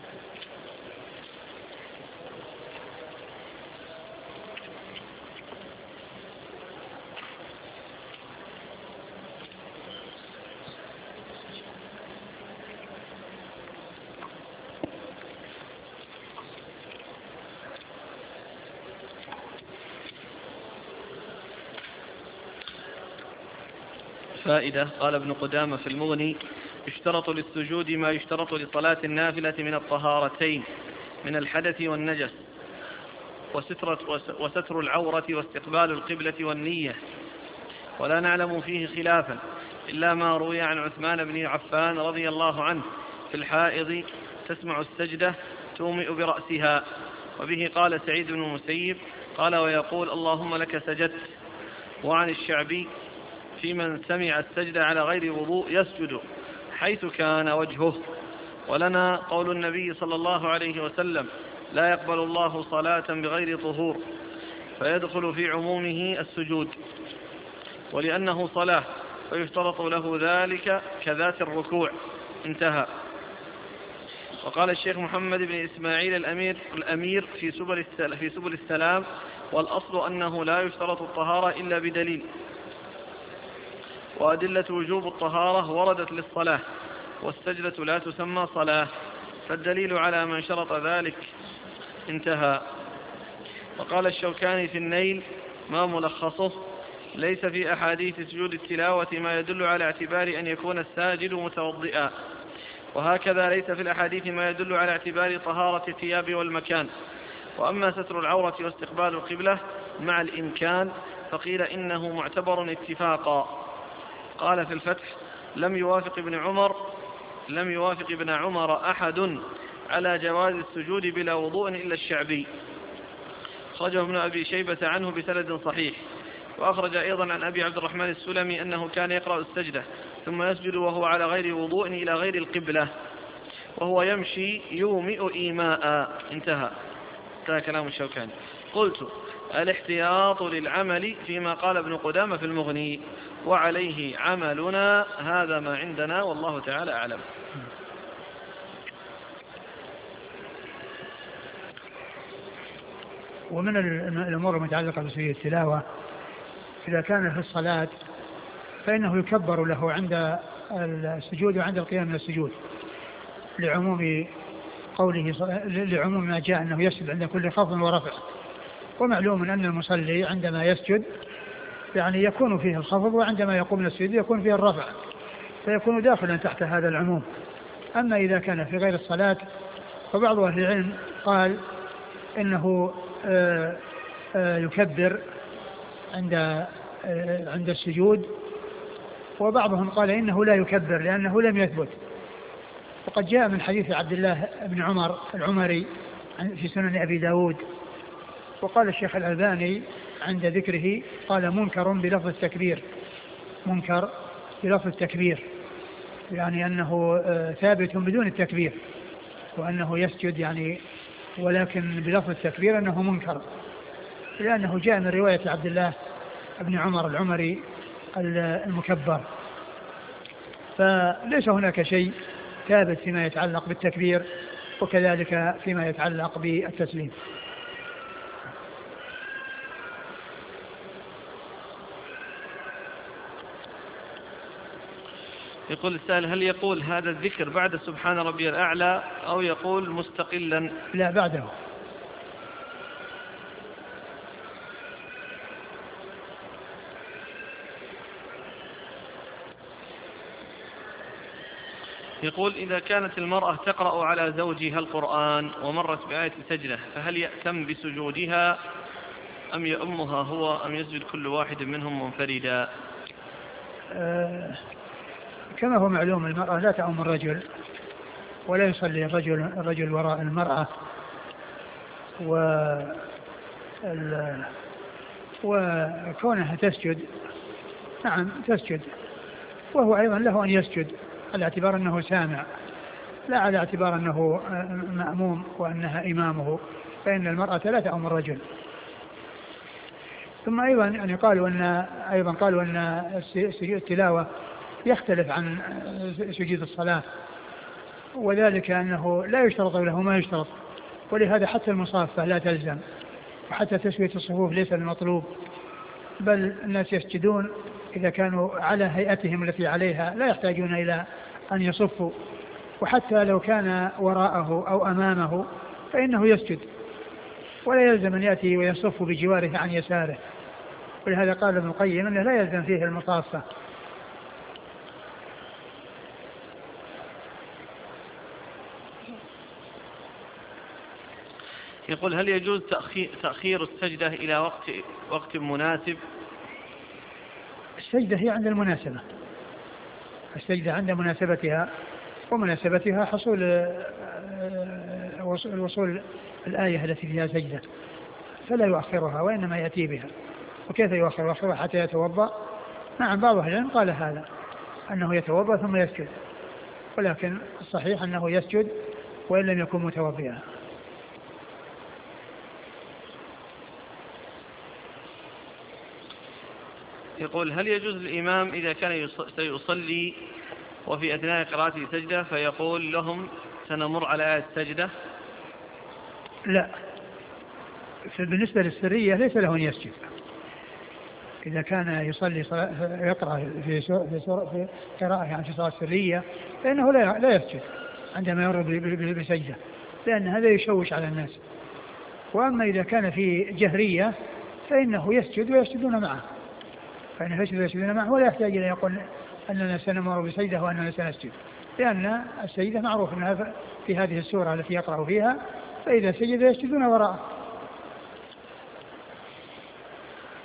[SPEAKER 1] فائدة. قال ابن قدامة في المغني يشترط للسجود ما يشترط لصلاة النافلة من الطهارتين من الحدث والنجس وستر العورة واستقبال القبلة والنية، ولا نعلم فيه خلافا إلا ما روي عن عثمان بن عفان رضي الله عنه في الحائض تسمع السجدة تومئ برأسها، وبه قال سعيد بن المسيب قال ويقول اللهم لك سجدت. وعن الشعبي في من سمع السجدة على غير وضوء يسجد حيث كان وجهه. ولنا قول النبي صلى الله عليه وسلم لا يقبل الله صلاة بغير طهور، فيدخل في عمومه السجود، ولأنه صلاة فيشترط له ذلك كذات الركوع. انتهى. وقال الشيخ محمد بن إسماعيل الأمير, الأمير في, سبل في سبل السلام والأصل أنه لا يشترط الطهارة إلا بدليل، وأدلة وجوب الطهارة وردت للصلاة، والسجدة لا تسمى صلاة، فالدليل على من شرط ذلك. انتهى. وقال الشوكاني في النيل ما ملخصه ليس في أحاديث سجود التلاوة ما يدل على اعتبار أن يكون الساجد متوضئا، وهكذا ليس في الأحاديث ما يدل على اعتبار طهارة الثياب والمكان. وأما ستر العورة واستقبال القبلة مع الإمكان فقيل إنه معتبر اتفاقا. قال في الفتح لم يوافق ابن عمر لم يوافق ابن عمر أحد على جواز السجود بلا وضوء إلا الشعبي. أخرجه ابن أبي شيبة عنه بسند صحيح. وأخرج أيضا عن أبي عبد الرحمن السلمي أنه كان يقرأ السجدة ثم يسجد وهو على غير وضوء إلى غير القبلة وهو يمشي يومئ إيماء. انتهى. انتهى كلام الشوكاني. قلت: الاحتياط للعمل فيما قال ابن قدامة في المغني، وعليه عملنا، هذا ما عندنا والله تعالى أعلم.
[SPEAKER 2] ومن الأمور المتعلقة بسجود التلاوة، إذا كان في الصلاة فإنه يكبر له عند السجود وعند القيام من السجود، لعموم قوله لعموم ما جاء أنه يسجد عند كل خفض ورفع. ومعلوم أن المصلي عندما يسجد يعني يكون فيه الخفض، وعندما يقوم من السجود يكون فيه الرفع، فيكون داخلا تحت هذا العموم. أما إذا كان في غير الصلاة فبعض أهل العلم قال إنه آآ آآ يكبر عند عند السجود، وبعضهم قال إنه لا يكبر لأنه لم يثبت. وقد جاء من حديث عبد الله بن عمر العمري في سنن أبي داود، وقال الشيخ الألباني عند ذكره قال منكر بلفظ التكبير، منكر بلفظ التكبير، يعني أنه ثابت بدون التكبير، وأنه يسجد يعني ولكن بلفظ التكبير أنه منكر، لأنه جاء من رواية عبد الله بن عمر العمري المكبر. فليس هناك شيء ثابت فيما يتعلق بالتكبير، وكذلك فيما يتعلق بالتسليم.
[SPEAKER 1] يقول السائل: هل يقول هذا الذكر بعد سبحان ربي الأعلى أو يقول مستقلا؟
[SPEAKER 2] لا، بعده.
[SPEAKER 1] يقول: إذا كانت المرأة تقرأ على زوجها القرآن ومرت بآية سجدة فهل يأتم بسجودها أم يأمها هو أم يسجد كل واحد منهم منفردا؟
[SPEAKER 2] أه كما هو معلوم المرأة لا تأم الرجل، ولا يصلي الرجل, الرجل وراء المرأة، و وكونها تسجد نعم تسجد، وهو أيضا له أن يسجد على اعتبار أنه سامع، لا على اعتبار أنه مأموم وأنها إمامه، فإن المرأة لا تأم الرجل. ثم أيضا يعني قالوا أن أيضا قالوا أن سجود التلاوة يختلف عن سجود الصلاة، وذلك أنه لا يشترط له ما يشترط، ولهذا حتى المصافة لا تلزم، وحتى تسوية الصفوف ليس المطلوب، بل الناس يسجدون إذا كانوا على هيئتهم التي عليها لا يحتاجون إلى أن يصفوا، وحتى لو كان وراءه أو أمامه فإنه يسجد، ولا يلزم أن يأتي ويصف بجواره عن يساره. ولهذا قال ابن القيم أنه لا يلزم فيه المصافة.
[SPEAKER 1] يقول: هل يجوز تأخير السجدة إلى وقت وقت مناسب؟
[SPEAKER 2] السجدة هي عند المناسبة، السجدة عند مناسبتها، ومناسبتها حصول الوصول الآية التي فيها سجدة، فلا يؤخرها وإنما يأتي بها. وكيف يؤخر؟ يؤخرها حتى يتوضأ. نعم، بعض أهل العلم قال هذا، أنه يتوضأ ثم يسجد، ولكن الصحيح أنه يسجد وإن لم يكن متوضئا.
[SPEAKER 1] يقول: هل يجوز الإمام إذا كان سيصلي وفي أثناء قراءته سجدة فيقول لهم سنمر على آية السجدة؟
[SPEAKER 2] لا، بالنسبة للسرية ليس له أن يسجد. إذا كان يصلي يقرأ في في قراءة يعني في صلاة سرية فإنه لا لا يسجد عندما يمر بسجدة، لأن هذا يشوش على الناس. وأما إذا كان في جهرية فإنه يسجد ويسجدون معه، فإنه يسجد ويسجدون معه، ولا يحتاج إلى يقول أننا سنمر بسجدة وأننا سنسجد، لأن السجدة معروف أنها في هذه السورة التي يقرأ فيها، فإذا سجد يسجدون وراءه.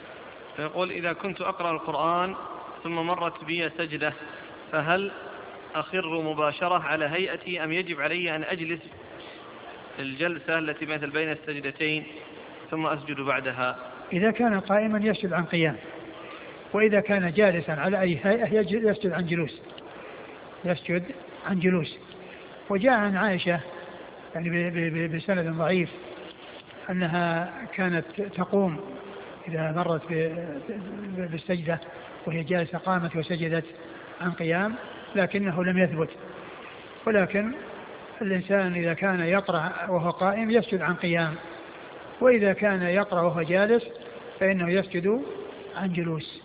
[SPEAKER 1] يقول: إذا كنت أقرأ القرآن ثم مرت بي سجدة فهل أخر مباشرة على هيئتي أم يجب علي أن أجلس الجلسة التي مثل بين السجدتين ثم أسجد بعدها؟
[SPEAKER 2] إذا كان قائما يسجد عن قيام، وإذا كان جالسا على أي هيئة يسجد عن جلوس يسجد عن جلوس. وجاء عن عائشة يعني بسند ضعيف أنها كانت تقوم إذا مرت بالسجدة وهي جالسة قامت وسجدت عن قيام، لكنه لم يثبت. ولكن الإنسان إذا كان يقرأ وهو قائم يسجد عن قيام، وإذا كان يقرأ وهو جالس فإنه يسجد عن جلوس.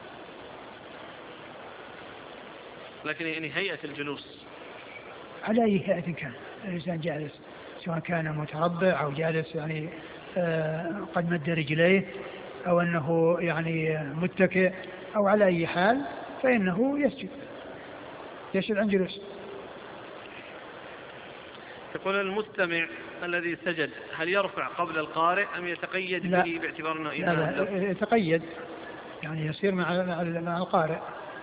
[SPEAKER 1] لكن يعني هيئة الجلوس
[SPEAKER 2] على أي هيئة كان الإنسان جالس، سواء كان متربع أو جالس يعني آه قد مد رجليه أو أنه يعني متكئ أو على أي حال فإنه يسجد يسجد عن جلوس.
[SPEAKER 1] يقول المستمع الذي سجد هل يرفع قبل القارئ أم يتقيد
[SPEAKER 2] لا
[SPEAKER 1] به باعتبار أنه
[SPEAKER 2] إمام؟ لا لا يتقيد، يعني يصير مع مع القارئ.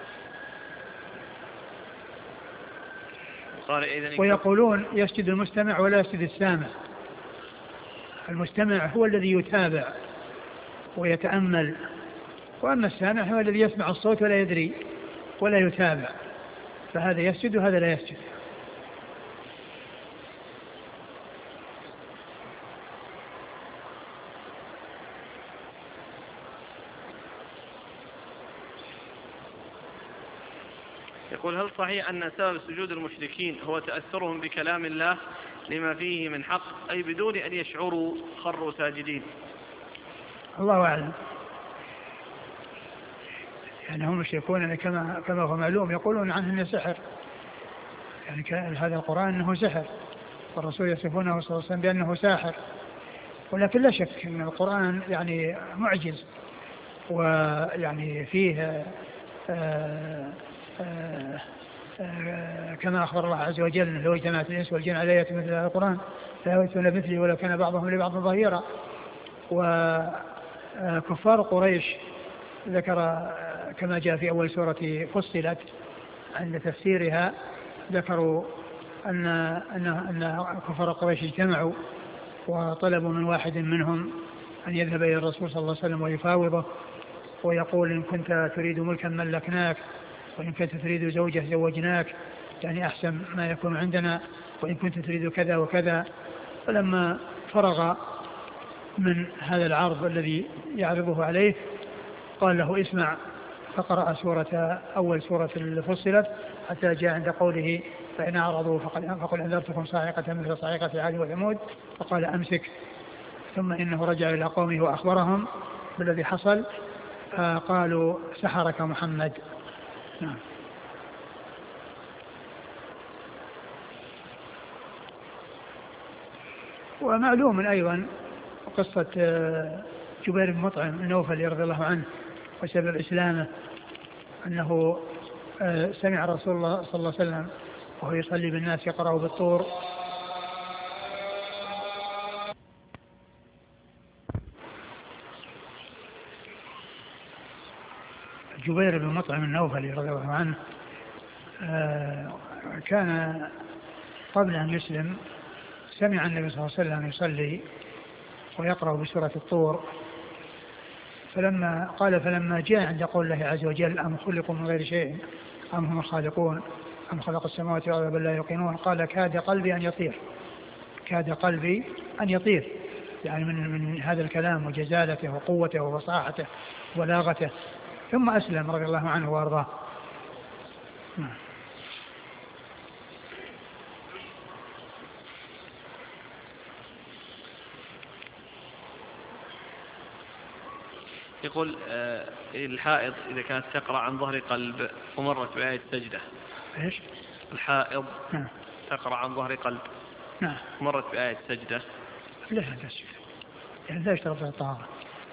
[SPEAKER 2] ويقولون يسجد المستمع ولا يسجد السامع. المستمع هو الذي يتابع ويتأمل، وأما السامع هو الذي يسمع الصوت ولا يدري ولا يتابع، فهذا يسجد وهذا لا يسجد.
[SPEAKER 1] يقول هل صحيح أن سبب سجود المشركين هو تأثرهم بكلام الله لما فيه من حق، أي بدون أن يشعروا خروا ساجدين؟
[SPEAKER 2] الله أعلم. يعني هم المشركون كما كما هو معلوم يقولون عنه أنه سحر، يعني هذا القرآن أنه سحر، والرسول يصفونه صلى الله عليه وسلم بأنه ساحر. ولكن لا شك أن القرآن يعني معجز، ويعني فيه آآ آآ آآ كما أخبر الله عز وجل لو اجتمعت الإنس والجن على آية مثل هذا القرآن لا يأتون بمثله ولو كان بعضهم لبعض ظهيرا. وكفار قريش ذكر كما جاء في أول سورة فصلت عند تفسيرها، ذكروا أن أن أن كفار قريش اجتمعوا وطلبوا من واحد منهم أن يذهب إلى الرسول صلى الله عليه وسلم ويفاوضه ويقول إن كنت تريد ملكا ملكناك، وإن كنت تريد زوجة زوجناك، يعني أحسن ما يكون عندنا، وإن كنت تريد كذا وكذا. فلما فرغ من هذا العرض الذي يعرضه عليه قال له اسمع، فقرأ سورة أول سورة الفصلت حتى جاء عند قوله فإن أعرضوا فقل أنذرتكم صاعقة مثل صاعقة عاد وثمود، فقال أمسك. ثم إنه رجع إلى قومه وأخبرهم بالذي حصل، قالوا سحرك محمد. نعم. ومعلوم أيضا قصة جبير بن مطعم النوفلي رضي الله عنه وسبب إسلامه أنه سمع رسول الله صلى الله عليه وسلم وهو يصلي بالناس يقرأ بالطور. جبير بن مطعم النوفلي رضي الله عنه كان قبل أن يسلم سمع النبي صلى الله عليه وسلم يصلي ويقرأ بسورة الطور، فلما قال فلما جاء عند قول الله عز وجل أم خلقوا من غير شيء أم هم الخالقون أم خلق السماوات والأرض بل لا يوقنون، قال كاد قلبي أن يطير كاد قلبي أن يطير يعني من, من هذا الكلام وجزالته وقوته وفصاحته وبلاغته، ثم أسلم رضي الله عنه وأرضاه.
[SPEAKER 1] يقول الحائض إذا كانت تقرأ عن ظهر قلب ومرت بآية سجدة.
[SPEAKER 2] إيش؟
[SPEAKER 1] الحائض
[SPEAKER 2] نعم.
[SPEAKER 1] تقرأ عن ظهر قلب
[SPEAKER 2] نعم.
[SPEAKER 1] مرت بآية سجدة
[SPEAKER 2] لا تسجد، يعني لا يشترط الطهارة،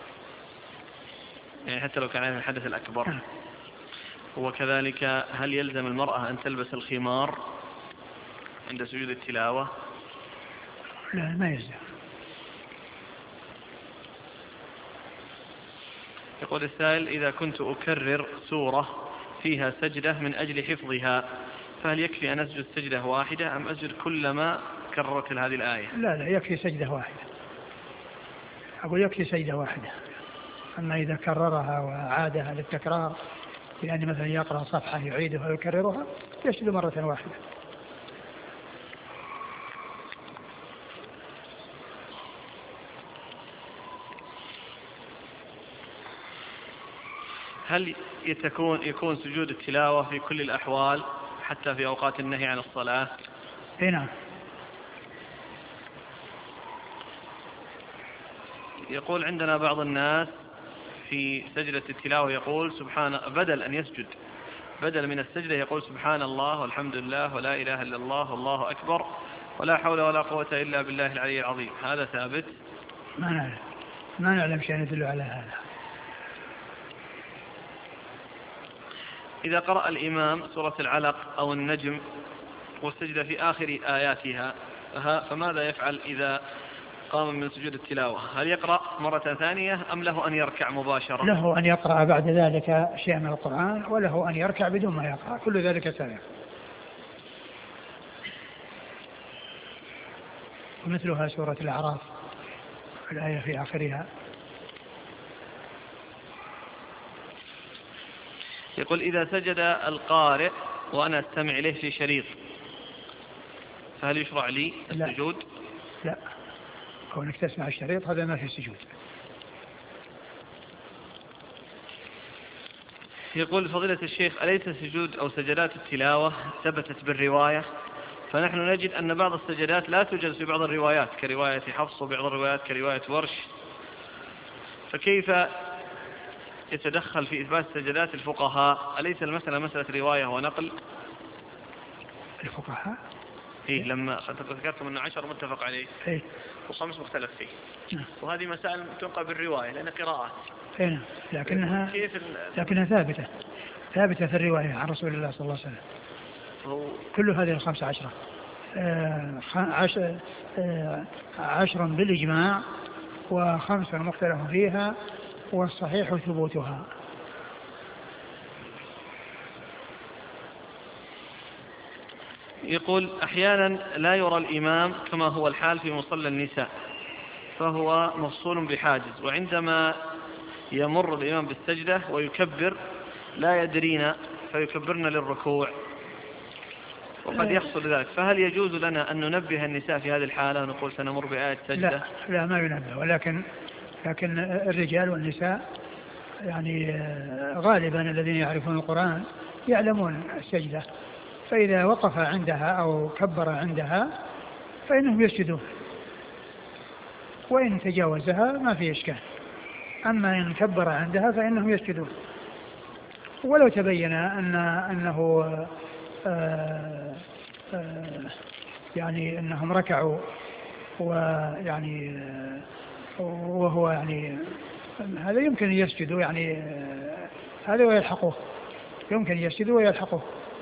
[SPEAKER 1] يعني حتى لو كان عليها الحدث الأكبر.
[SPEAKER 2] نعم.
[SPEAKER 1] وكذلك هل يلزم المرأة أن تلبس الخمار عند سجود التلاوة؟
[SPEAKER 2] لا ما يلزم.
[SPEAKER 1] يقول السائل إذا كنت أكرر سورة فيها سجدة من أجل حفظها فهل يكفي أن أسجد سجدة واحدة أم أسجد كلما كررت هذه الآية؟
[SPEAKER 2] لا لا يكفي سجدة واحدة، أقول يكفي سجدة واحدة. أما إذا كررها وعادها للتكرار، يعني مثلا يقرأ صفحة يعيدها ويكررها، يسجد مرة واحدة.
[SPEAKER 1] هل يتكون يكون سجود التلاوة في كل الأحوال حتى في أوقات النهي عن الصلاة؟
[SPEAKER 2] اي نعم.
[SPEAKER 1] يقول عندنا بعض الناس في سجدة التلاوة يقول سبحان، بدل أن يسجد بدل من السجدة يقول سبحان الله والحمد لله ولا إله إلا الله والله أكبر ولا حول ولا قوة إلا بالله العلي العظيم، هذا ثابت؟
[SPEAKER 2] ما نعلم ما نعلم شيء يدل على هذا.
[SPEAKER 1] إذا قرأ الإمام سورة العلق أو النجم والسجدة في آخر آياتها فماذا يفعل إذا قام من سجود التلاوة؟ هل يقرأ مرة ثانية أم له أن يركع مباشرة؟
[SPEAKER 2] له أن يقرأ بعد ذلك شيء من القرآن، وله أن يركع بدون ما يقرأ، كل ذلك سائغ. ومثلها سورة الأعراف الآية في آخرها.
[SPEAKER 1] يقول إذا سجد القارئ وأنا أستمع إليه في شريط فهل يشرع لي السجود؟
[SPEAKER 2] لا, لا. كونك تسمع الشريط هذا ما في سجود.
[SPEAKER 1] يقول فضيلة الشيخ أليس سجود أو سجدات التلاوة ثبتت بالرواية؟ فنحن نجد أن بعض السجدات لا توجد في بعض الروايات كرواية حفص وبعض الروايات كرواية ورش، فكيف يتدخل في إثبات سجدات الفقهاء؟ أليس المسألة مسألة رواية ونقل؟
[SPEAKER 2] الفقهاء؟
[SPEAKER 1] إيه لما ذكرتم أنه عشر متفق عليه
[SPEAKER 2] إيه؟
[SPEAKER 1] وخمس مختلف فيه.
[SPEAKER 2] نعم.
[SPEAKER 1] وهذه مسائل تنقل بالرواية لأن قراءات.
[SPEAKER 2] إيه نعم. لكنها
[SPEAKER 1] كيف
[SPEAKER 2] لكنها ثابتة ثابتة في الرواية عن رسول الله صلى الله عليه وسلم.
[SPEAKER 1] هو
[SPEAKER 2] كل هذه الخمس عشرة آه عشر, آه عشر بالإجماع وخمسة مختلف فيها والصحيح ثبوتها.
[SPEAKER 1] يقول أحيانا لا يرى الإمام كما هو الحال في مصلى النساء فهو مفصول بحاجز، وعندما يمر الإمام بالسجدة ويكبر لا يدرين فيكبرن للركوع وقد يحصل ذلك، فهل يجوز لنا أن ننبه النساء في هذه الحالة ونقول سنمر بآية سجدة؟
[SPEAKER 2] لا, لا ما ينبه، ولكن لكن الرجال والنساء يعني غالبا الذين يعرفون القرآن يعلمون السجدة، فإذا وقف عندها أو كبر عندها فإنهم يسجدون، وإن تجاوزها ما في إشكال، أما إن كبر عندها فإنهم يسجدون. ولو تبين أن أنه آآ آآ يعني أنهم ركعوا ويعني وهو يعني هذا يمكن يسجدوا، يعني هذا ويلحقوه، يمكن يسجدوا ويلحقوه.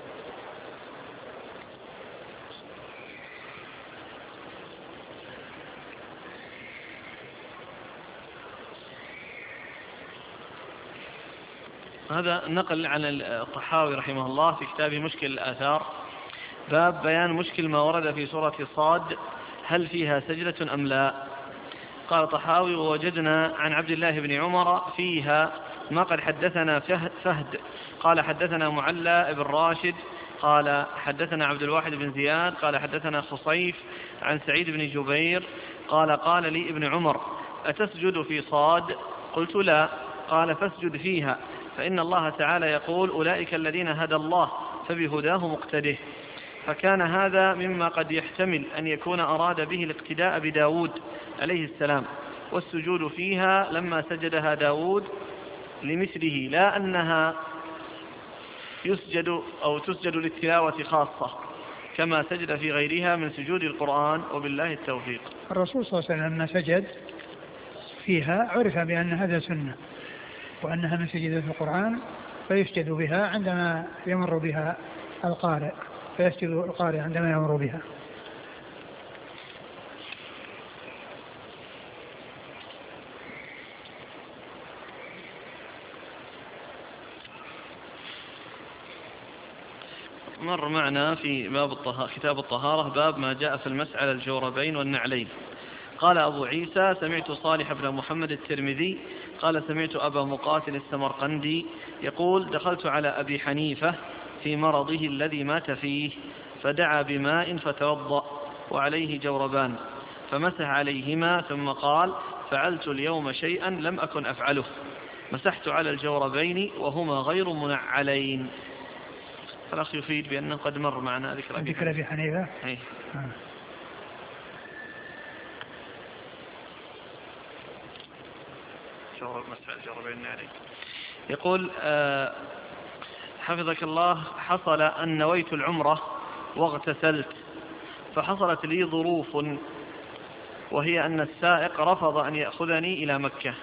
[SPEAKER 1] هذا نقل عن الطحاوي رحمه الله في كتابه مشكل الآثار، باب بيان مشكل ما ورد في سورة صاد هل فيها سجدة أم لا. قال طحاوي ووجدنا عن عبد الله بن عمر فيها ما قد حدثنا فهد قال حدثنا معلى بن راشد قال حدثنا عبد الواحد بن زياد قال حدثنا خصيف عن سعيد بن جبير قال قال لي ابن عمر أتسجد في صاد؟ قلت لا. قال فاسجد فيها فإن الله تعالى يقول أولئك الذين هدى الله فبهداه مقتده. فكان هذا مما قد يحتمل أن يكون أراد به الاقتداء بداود عليه السلام، والسجود فيها لما سجدها داود لمثله، لا أنها يسجد أو تسجد للتلاوة خاصة كما سجد في غيرها من سجود القرآن، وبالله التوفيق.
[SPEAKER 2] الرسول صلى الله عليه وسلم لما سجد فيها عرف بأن هذا سنة وأنها من سجدة القرآن، فيسجد بها عندما يمر بها القارئ، فيسجد القارئ عندما يمر بها.
[SPEAKER 1] مر معنا في باب الطهارة كتاب الطهارة باب ما جاء في المسح على الجوربين والنعلين. قال أبو عيسى سمعت صالح بن محمد الترمذي قال سمعت أبا مقاتل السمرقندي يقول دخلت على أبي حنيفة في مرضه الذي مات فيه فدعا بماء فتوضأ وعليه جوربان فمسح عليهما ثم قال فعلت اليوم شيئا لم أكن أفعله مسحت على الجوربين وهما غير منعلين. فالأخ يفيد بأنه قد مر معنا ذكر أبي
[SPEAKER 2] ذكر أبي حنيفة.
[SPEAKER 1] أي.
[SPEAKER 2] آه.
[SPEAKER 1] يقول آه حفظك الله حصل أن نويت العمرة واغتسلت فحصلت لي ظروف وهي أن السائق رفض أن يأخذني إلى مكة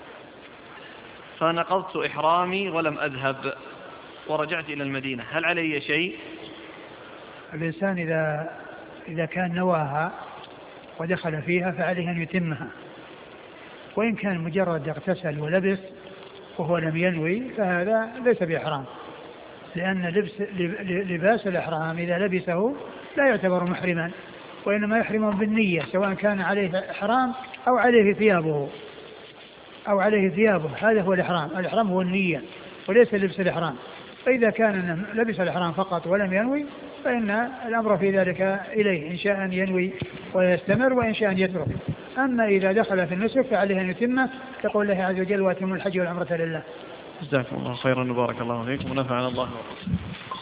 [SPEAKER 1] فنقضت إحرامي ولم أذهب ورجعت إلى المدينة هل علي شيء؟
[SPEAKER 2] الإنسان إذا إذا كان نواها ودخل فيها فعليه أن يتمها، وإن كان مجرد اغتسل ولبس وهو لم ينوي فهذا ليس بإحرام، لأن لبس لباس الإحرام إذا لبسه لا يعتبر محرما، وإنما يحرم بالنية سواء كان عليه إحرام أو عليه ثيابه أو عليه ثيابه هذا هو الإحرام. الإحرام هو النية وليس لبس الإحرام. فإذا كان لبس الإحرام فقط ولم ينوي فإن الأمر في ذلك إليه، إن شاء أن ينوي ويستمر وإن شاء أن يترك. أما إذا دخل في النسك فعليه أن يتمه، يقول الله عز وجل واتموا الحج والعمرة لله.
[SPEAKER 1] جزاكم الله خيرا وبارك الله فيكم ونفعنا الله وبركاته.